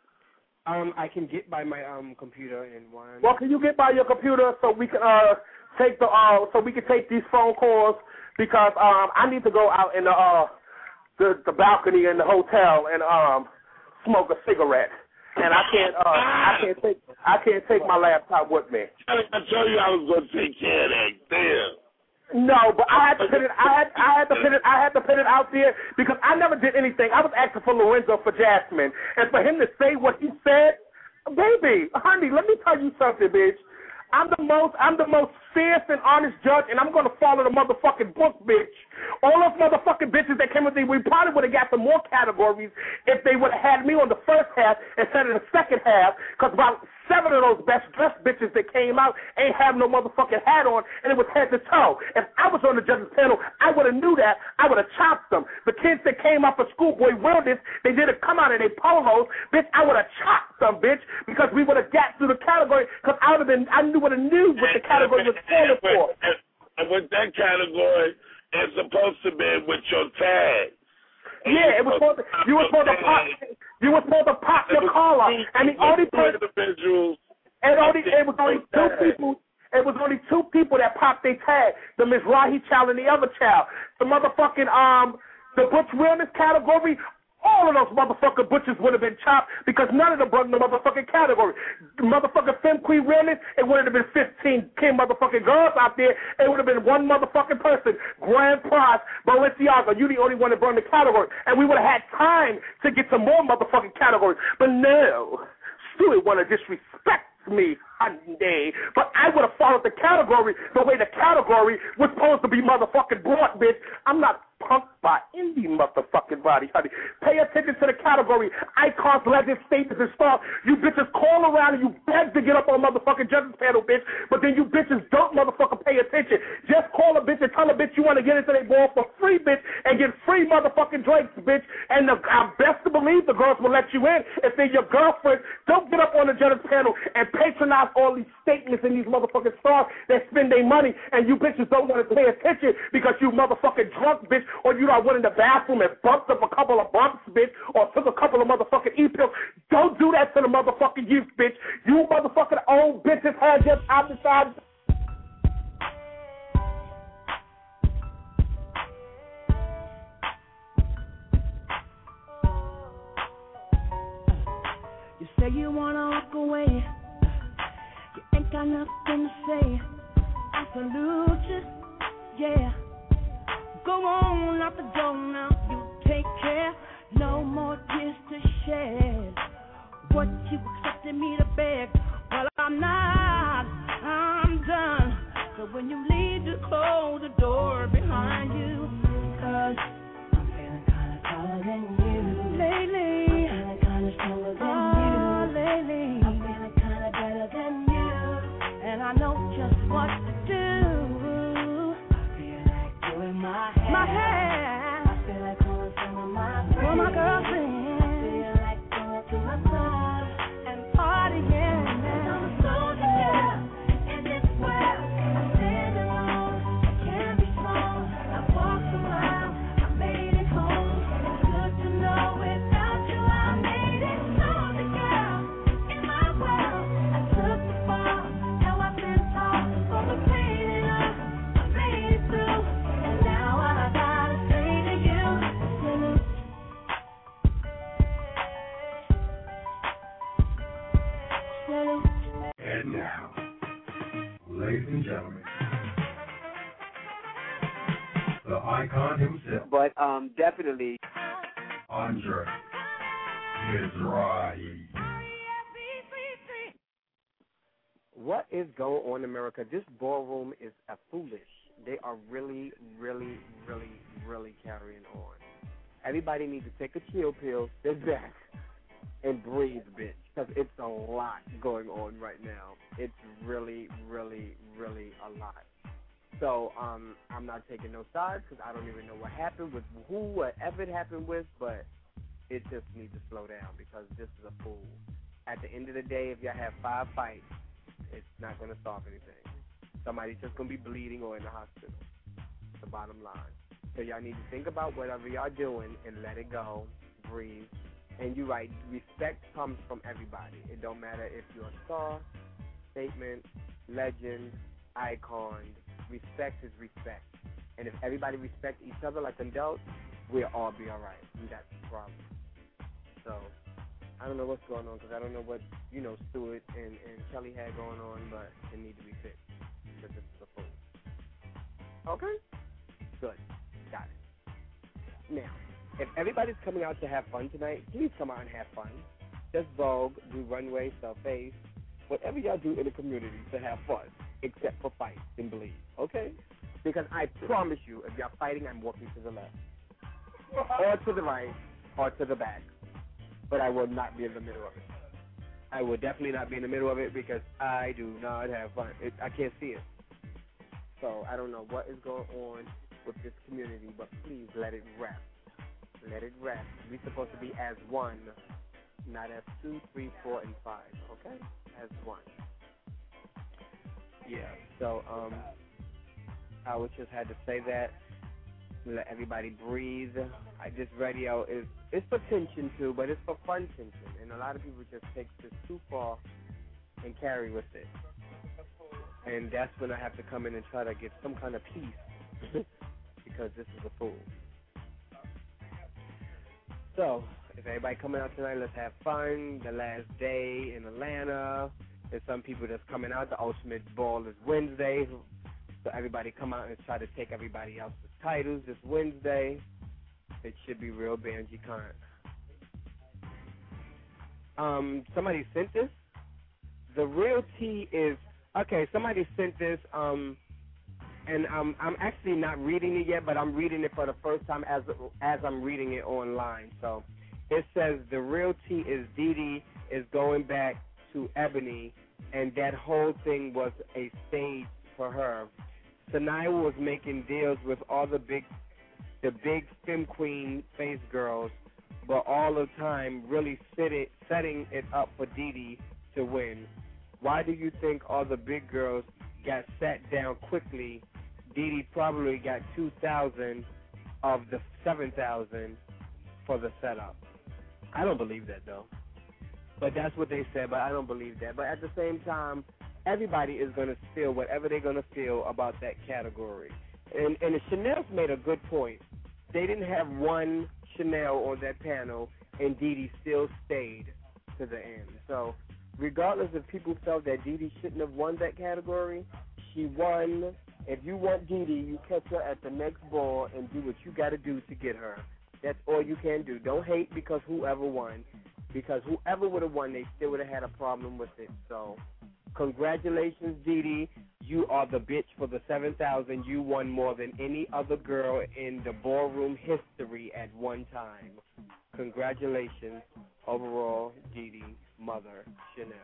Um, I can get by my um computer in one. Well, can you get by your computer so we can uh take the uh so we can take these phone calls because um I need to go out in the uh the the balcony in the hotel and um smoke a cigarette. And I can't uh I can't take I can't take my laptop with me. I told you I was gonna take care of that. Damn. No, but I had to put it. I had. I had to put it. I had to put it out there because I never did anything. I was asking for Lorenzo for Jasmine, and for him to say what he said, baby, honey, let me tell you something, bitch. I'm the most. I'm the most fierce and honest judge, and I'm gonna follow the motherfucking book, bitch. All those motherfucking bitches that came with me, we probably would have got some more categories if they would have had me on the first half instead of the second half. Because about seven of those best dressed bitches that came out ain't have no motherfucking hat on, and it was head to toe. If I was on the judges panel, I would have knew that. I would have chopped them. The kids that came out for Schoolboy Wilderness, they didn't come out in their polos, bitch. I would have chopped them, bitch, because we would have got through the category. Because I would have been. I knew would have knew what the category was falling for. And with that category, it's supposed to be with your tag. And yeah, it was supposed to. You were supposed to pop. You were supposed to pop your collar, and the only person. Individuals. And only it was only two people. It was only two people that popped their tag. The Mizrahi child and the other child. The motherfucking um the Butch Realness category. All of those motherfucking butchers would have been chopped because none of them brought in the motherfucking category. The motherfucking Femme Queen Realness, it would have been fifteen King motherfucking girls out there. It would have been one motherfucking person. Grand Prize, Balenciaga, you the only one that brought in the category. And we would have had time to get some more motherfucking categories. But no, Stewie want to disrespect me, Hyundai. But I would have followed the category the way the category was supposed to be motherfucking brought, bitch. I'm not punked by any motherfucking body, honey. Pay attention to the category. Icons, legends, statements, and stars. You bitches call around and you beg to get up on motherfucking judges panel, bitch. But then you bitches don't motherfucking pay attention. Just call a bitch and tell a bitch you want to get into their ball for free, bitch, and get free motherfucking drinks, bitch. And the, I'm best to believe the girls will let you in if they're your girlfriend. Don't get up on the judges panel and patronize all these statements and these motherfucking stars that spend their money, and you bitches don't want to pay attention because you motherfucking drunk, bitch, or you done went in the bathroom and bumped up a couple of bumps, bitch, or took a couple of motherfucking e-pills. Don't do that to the motherfucking youth, bitch. You motherfucking old bitches had just out the side. You say you wanna walk away. You ain't got nothing to say. I salute you, yeah. Go on out the door now, you take care. No more tears to shed. What you expected me to beg? Well, I'm not, I'm done. So when you leave, just close the door behind you. Cause I'm feeling kinda taller than you lately. I'm feeling kinda stronger than oh, you lately. I'm feeling kinda better than you. And I know just what to do. My hair. my hair. I feel like calling some of my friends. For my girlfriend. I feel like going to my club and partying. I'm a soldier girl in this world. I stand alone. I can't be strong. I walked around. I made it home. It's good to know without you I made it. Soldier girl in my world. I took the fall. Now I've been taught for the pain and all. I made it through. And now, ladies and gentlemen, the icon himself. But um, definitely, Andre Mizrahi. What is going on in America? This ballroom is a foolish. They are really, really, really, really carrying on. Everybody needs to take a chill pill, sit back, and breathe, bitch, because it's a lot going on right now. It's really, really, really a lot. So um, I'm not taking no sides because I don't even know what happened with who, whatever it happened with, but it just needs to slow down because this is a fool. At the end of the day, if y'all have five fights, it's not going to solve anything. Somebody's just going to be bleeding or in the hospital. That's the bottom line. So y'all need to think about whatever y'all doing and let it go, breathe. And you're right, respect comes from everybody. It don't matter if you're a star, statement, legend, icon. Respect is respect. And if everybody respects each other like adults, we'll all be all right. And that's the problem. So I don't know what's going on because I don't know what, you know, Stewart and, and Kelly had going on, but it needs to be fixed because this is a fool. Okay? Good. Got it. Now, if everybody's coming out to have fun tonight, please come out and have fun. Just Vogue, do runway, sell face, whatever y'all do in the community to have fun, except for fight and bleed, okay? Because I promise you, if y'all fighting, I'm walking to the left, or to the right, or to the back. But I will not be in the middle of it. I will definitely not be in the middle of it because I do not have fun. It, I can't see it. So I don't know what is going on with this community, but please let it rest. Let it rest. We're supposed to be as one, not as two, three, four, and five, okay? As one. Yeah, so um, I was just had to say that. Let everybody breathe. I, this radio is it's for tension too, but it's for fun tension. And a lot of people just take this too far and carry with it. And that's when I have to come in and try to get some kind of peace because this is a fool. So, if everybody coming out tonight, let's have fun. The last day in Atlanta. There's some people that's coming out. The Ultimate Ball is Wednesday. So everybody come out and try to take everybody else's titles this Wednesday. It should be real Benji current. Um, somebody sent this. The real tea is, okay, somebody sent this, um, and um, I'm actually not reading it yet, but I'm reading it for the first time as as I'm reading it online. So it says the real tea is Dee Dee is going back to Ebony, and that whole thing was a stage for her. Sanaya was making deals with all the big, the big femme queen face girls, but all the time really set it, setting it up for Dee Dee to win. Why do you think all the big girls got sat down quickly? Dee Dee probably got two thousand of the seven thousand for the setup. I don't believe that, though. But that's what they said, but I don't believe that. But at the same time, everybody is going to feel whatever they're going to feel about that category. And, and the Chanel's made a good point. They didn't have one Chanel on that panel, and Dee Dee still stayed to the end. So regardless if people felt that Dee Dee shouldn't have won that category, she won. If you want Dee Dee, you catch her at the next ball and do what you got to do to get her. That's all you can do. Don't hate because whoever won. Because whoever would have won, they still would have had a problem with it. So congratulations, Dee Dee. You are the bitch for the seven thousand. You won more than any other girl in the ballroom history at one time. Congratulations, overall, Dee Dee, mother, Chanel.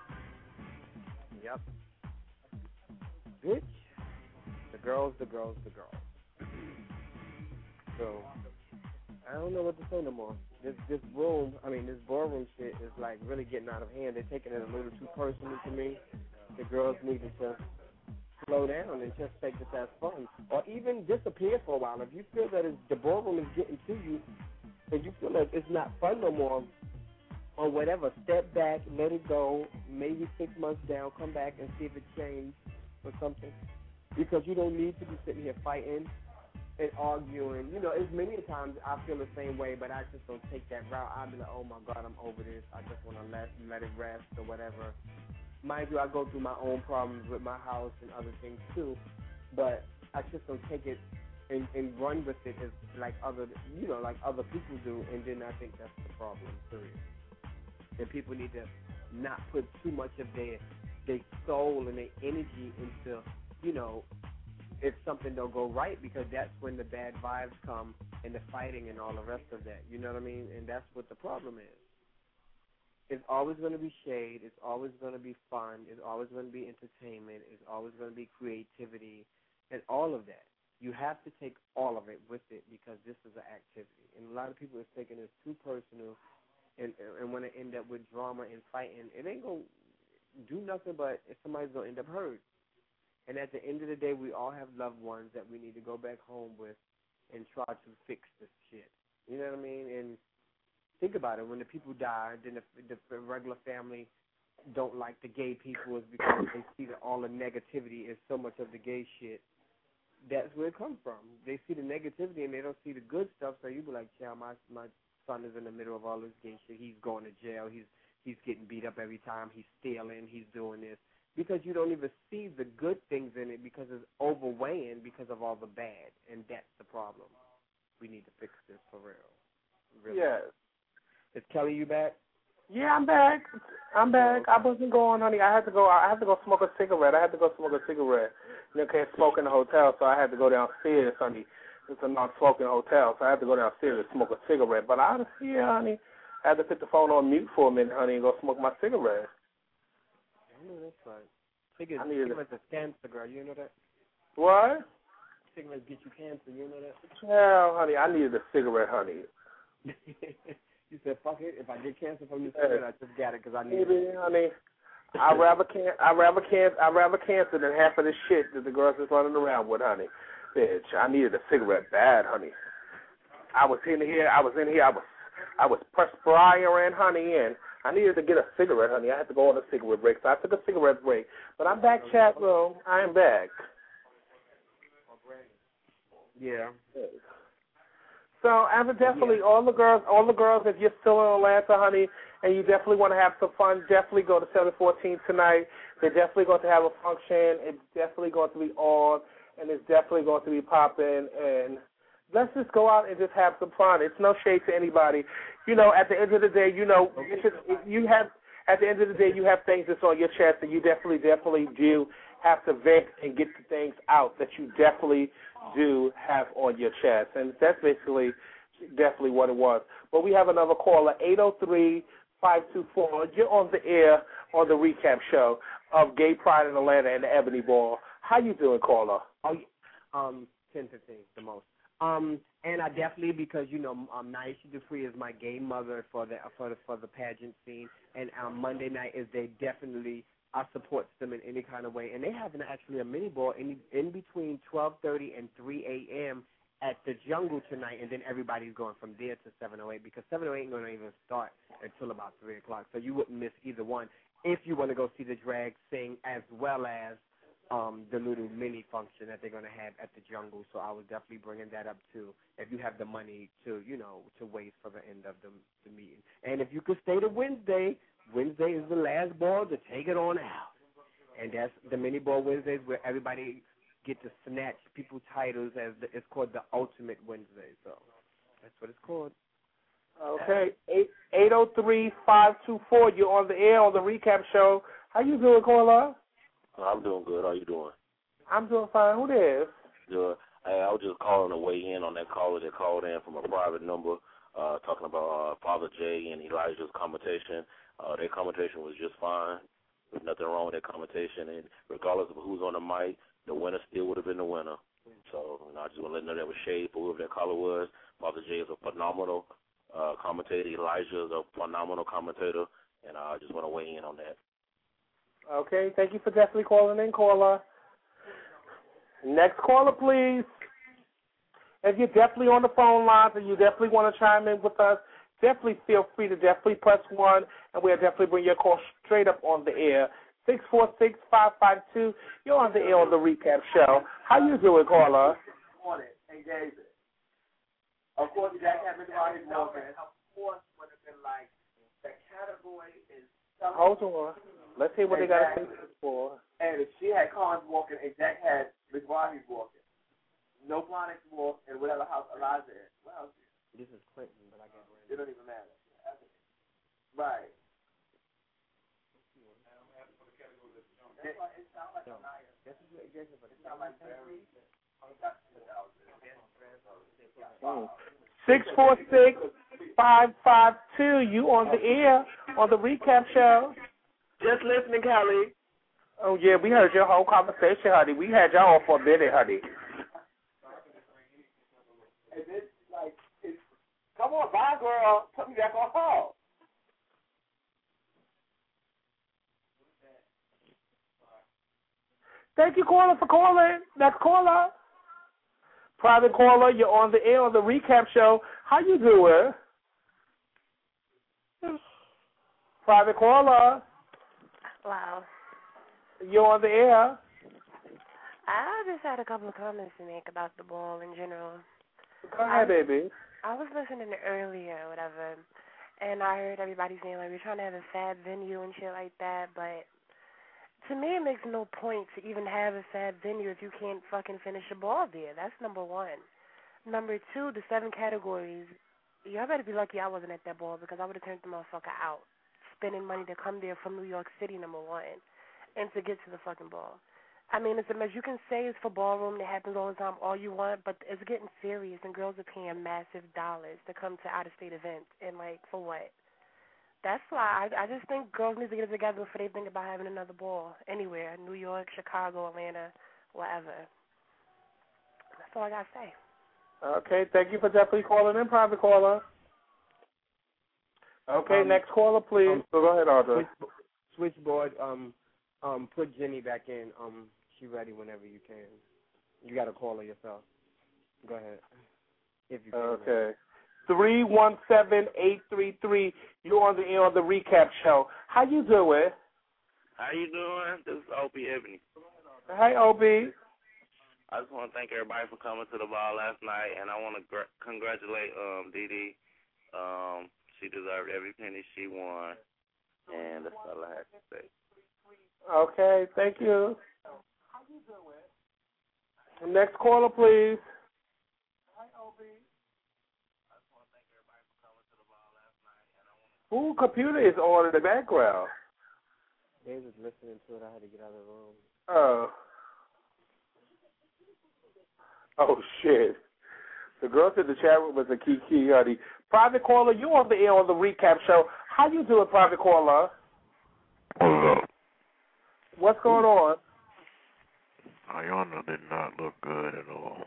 Yep. Bitch. The girls, the girls, the girls. So, I don't know what to say no more. This this room, I mean, this ballroom shit is like really getting out of hand. They're taking it a little too personal to me. The girls need to just slow down and just take this as fun. Or even disappear for a while. If you feel that it's, the ballroom is getting to you and you feel like it's not fun no more, or whatever, step back, let it go, maybe six months down, come back and see if it changed or something. Because you don't need to be sitting here fighting and arguing. You know, as many times I feel the same way, but I just don't take that route. I'll be like, oh, my God, I'm over this. I just want to let, let it rest or whatever. Mind you, I go through my own problems with my house and other things, too. But I just don't take it and, and run with it as like other, you know, like other people do, and then I think that's the problem, period. And people need to not put too much of their, their soul and their energy into, you know, if something don't go right, because that's when the bad vibes come and the fighting and all the rest of that. You know what I mean? And that's what the problem is. It's always going to be shade. It's always going to be fun. It's always going to be entertainment. It's always going to be creativity. and all of that. You have to take all of it with it because this is an activity. And a lot of people are taking this too personal and and want to end up with drama and fighting. It ain't going to do nothing but somebody's going to end up hurt. And at the end of the day, we all have loved ones that we need to go back home with and try to fix this shit. You know what I mean? And think about it. When the people die, then the, the regular family don't like the gay people is because they see that all the negativity is so much of the gay shit. That's where it comes from. They see the negativity and they don't see the good stuff. So you be like, "Yeah, my my son is in the middle of all this gay shit. He's going to jail. He's he's getting beat up every time. He's stealing. He's doing this." Because you don't even see the good things in it because it's overweighing because of all the bad, and that's the problem. We need to fix this for real. Really. Yes. Is Kelly, you back? Yeah, I'm back. I'm back. I wasn't going, honey. I had to go. I had to go smoke a cigarette. I had to go smoke a cigarette. You know, can't smoke in the hotel, so I had to go downstairs, honey. It's a non-smoking hotel, so I had to go downstairs and smoke a cigarette. But I was here, honey. I had to put the phone on mute for a minute, honey, and go smoke my cigarette. I know that's right. Cigarettes, I needed cigarettes is cancer, girl. You know that? What? Cigarettes get you cancer. You know that? Yeah, honey. I needed a cigarette, honey. You said, "Fuck it. If I get cancer from this cigarette, I just got it because I need Maybe, it." honey. I rather can I rather can I rather cancer than half of this shit that the girls is running around with, honey. Bitch, I needed a cigarette bad, honey. I was in here. I was in here. I was I was perspiring, honey, and I needed to get a cigarette, honey. I had to go on a cigarette break, so I took a cigarette break. But I'm back, chat room. I am back. Yeah. So, evidently, all the girls, all the girls, if you're still in Atlanta, honey, and you definitely want to have some fun, definitely go to seven fourteen tonight. They're definitely going to have a function. It's definitely going to be on, and it's definitely going to be popping. And let's just go out and just have some fun. It's no shade to anybody. You know, at the end of the day, you know, it's just, you have, at the end of the day, you have things that's on your chest, and you definitely, definitely do have to vent and get the things out that you definitely do have on your chest. And that's basically definitely what it was. But we have another caller, eight oh three, five two four. You're on the air on the recap show of Gay Pride in Atlanta and the Ebony Ball. How you doing, caller? Oh, um, ten fifteen, the most. Um, and I definitely, because, you know, um, Naisha Dupree is my gay mother for the for the, for the pageant scene, and um, Monday night is they definitely, I support them in any kind of way. And they having actually a mini ball in, in between twelve thirty and three a.m. at the Jungle tonight, and then everybody's going from there to seven oh eight, because seven oh eight ain't going to even start until about three o'clock, so you wouldn't miss either one if you want to go see the drag sing as well as um, the little mini function that they're going to have at the Jungle. So I was definitely bringing that up, too, if you have the money to, you know, to waste for the end of the, the meeting. And if you could stay to Wednesday, Wednesday is the last ball to take it on out. And that's the mini ball Wednesdays where everybody get to snatch people's titles. As the, it's called the Ultimate Wednesday. So that's what it's called. Okay, eight oh three, five two four. You're on the air on the recap show. How you doing, caller? I'm doing good. How you doing? I'm doing fine. Who this? Good. Hey, I was just calling to weigh in on that caller that called in from a private number, uh, talking about uh, Father Jay and Elijah's commentation. Uh, their commentation was just fine. There's nothing wrong with that commentation, and regardless of who's on the mic, the winner still would have been the winner. So, you know, I just want to let them know that was shade for whoever that caller was. Father Jay is a phenomenal uh, commentator. Elijah is a phenomenal commentator, and I just want to weigh in on that. Okay, thank you for definitely calling in, caller. Next caller, please. If you're definitely on the phone lines and you definitely want to chime in with us, definitely feel free to definitely press one, and we'll definitely bring your call straight up on the air. six four six, five five two. You're on the air on the recap show. How you doing, caller? Morning. Hey, David. Of course, Jack had been on his girlfriend. Of course, would have been like, the category is... Hold on. Let's see what exactly. they got to say for. And if she had Collins walking, and Jack had Miss Barney's walking. No Blonics walk in whatever house Eliza is. What else is it? This is Clinton, but I got it. It don't even matter. Right. Six four six five five two. You on the air on the recap show? Just listening, Kelly. Oh, yeah, we heard your whole conversation, honey. We had y'all on for a minute, honey. And then, like, it's, come on, bye, girl. Put me back on hold. Thank you, caller, for calling. Next caller. Private caller, you're on the air on the recap show. How you doing? Private caller. Wow. You're on the air. I just had a couple of comments to make about the ball in general. Go ahead, I, baby. I was listening earlier or whatever, and I heard everybody saying, like, we're trying to have a sad venue and shit like that, but to me it makes no point to even have a sad venue if you can't fucking finish a ball there. That's number one. Number two, the seven categories, y'all better be lucky I wasn't at that ball because I would have turned the motherfucker out, spending money to come there from New York City, number one, and to get to the fucking ball. I mean, it's a mess. You can say it's for ballroom, it happens all the time, all you want, but it's getting serious, and girls are paying massive dollars to come to out-of-state events, and, like, for what? That's why I, I just think girls need to get it together before they think about having another ball anywhere, New York, Chicago, Atlanta, whatever. That's all I got to say. Okay, thank you for definitely calling in, private caller. Okay, Um, next caller, please. um, so go ahead, Audrey. Switch, switchboard, um, um, put Jenny back in. Um, she ready whenever you can. You got to call her yourself. Go ahead. If you can. Okay. three one seven, eight three three. You're on the air on the recap show. How you doing? How you doing? This is O B Ebony. Hey, O B. I just want to thank everybody for coming to the ball last night, and I want to gr- congratulate um Dee Dee. Um, she deserved every penny she won, and that's all I have to say. Okay, thank you. Next caller, please. Whose computer is on in the background? They was listening to it. I had to get out of the room. Oh. Oh, shit. The girls in the chat room was a kiki, honey. Private caller, you on the air on the recap show. How you doing, private caller? What's going on? Ayana did not look good at all.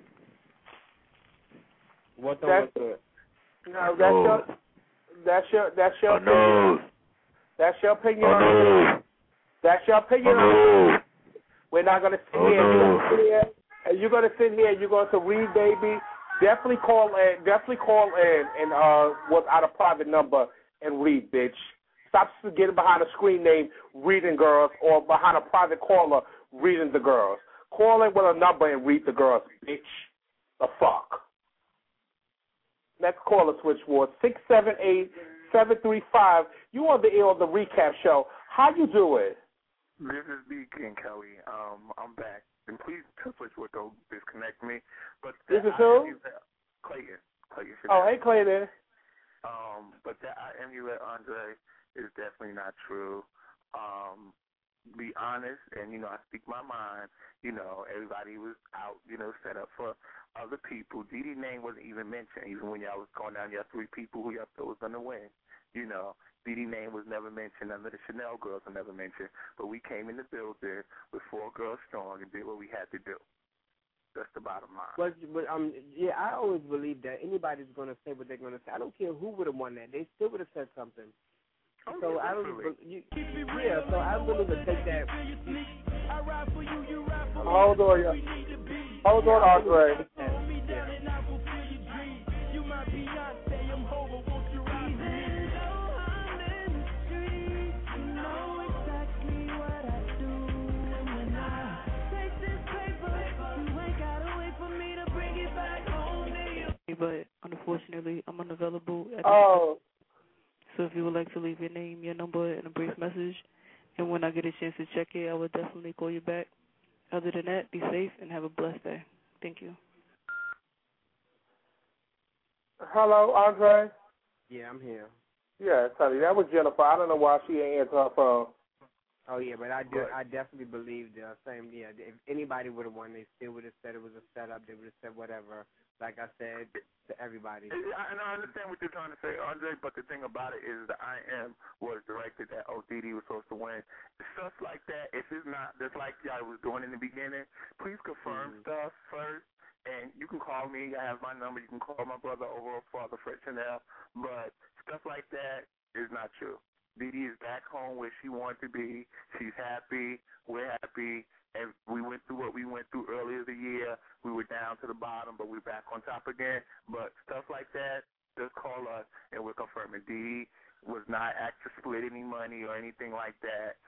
What don't That's- look good? No, that's your, that's your, that's your No. opinion. That's your opinion. Oh, no. That's your opinion. Oh, We're not gonna sit Oh, here. no. You're gonna sit here, and you're gonna sit here. And you're going to read, baby. Definitely call in. Definitely call in and uh, without a private number and read, bitch. Stop getting behind a screen name reading girls or behind a private caller reading the girls. Call in with a number and read the girls, bitch. The fuck. Next caller, switchboard six seven eight seven three five. You on the air on the recap show. How you doing? This is B. King Kelly. Um, I'm back. And please tell Switchboard don't disconnect me. But This is I who? M U that, Clayton. Clayton. Oh, hey, Clayton. Um, but that I M U at Andre is definitely not true. Um, be honest, and you know, I speak my mind. You know, everybody was out, you know, set up for other people. Dee Dee's name wasn't even mentioned, even when y'all was going down. Y'all three people who y'all thought was gonna win. You know, Dee Dee's name was never mentioned. None of the Chanel girls were never mentioned. But we came in the building with four girls strong and did what we had to do. That's the bottom line. But, but um, yeah, I always believe that anybody's going to say what they're going to say. I don't care who would have won that; they still would have said something. Oh, so yeah, I don't. definitely. You, yeah, so I'm willing to take that. Hold on, yeah. Hold on, Andre. But unfortunately, I'm unavailable at the Oh. So if you would like to leave your name, your number, and a brief message, and when I get a chance to check it, I will definitely call you back. Other than that, be safe and have a blessed day. Thank you. Hello, Andre. Yeah, I'm here. Yeah, honey, that was Jennifer. I don't know why she ain't answer her phone. Oh yeah, but I do. But- I definitely believe the same. Yeah, if anybody would have won, they still would have said it was a setup. They would have said whatever. Like I said to everybody. And I understand what you're trying to say, Andre, but the thing about it is the I M was directed that O D D was supposed to win. Stuff like that, if it's not just like y'all was doing in the beginning, please confirm Mm-hmm. stuff first. And you can call me. I have my number. You can call my brother over, Father Fred Chanel. But stuff like that is not true. Dee Dee is back home where she wanted to be. She's happy. We're happy. And we went through what we went through earlier the year. We were down to the bottom, but we're back on top again. But stuff like that, just call us, and we're confirming. Dee Dee was not asked to split any money or anything like that.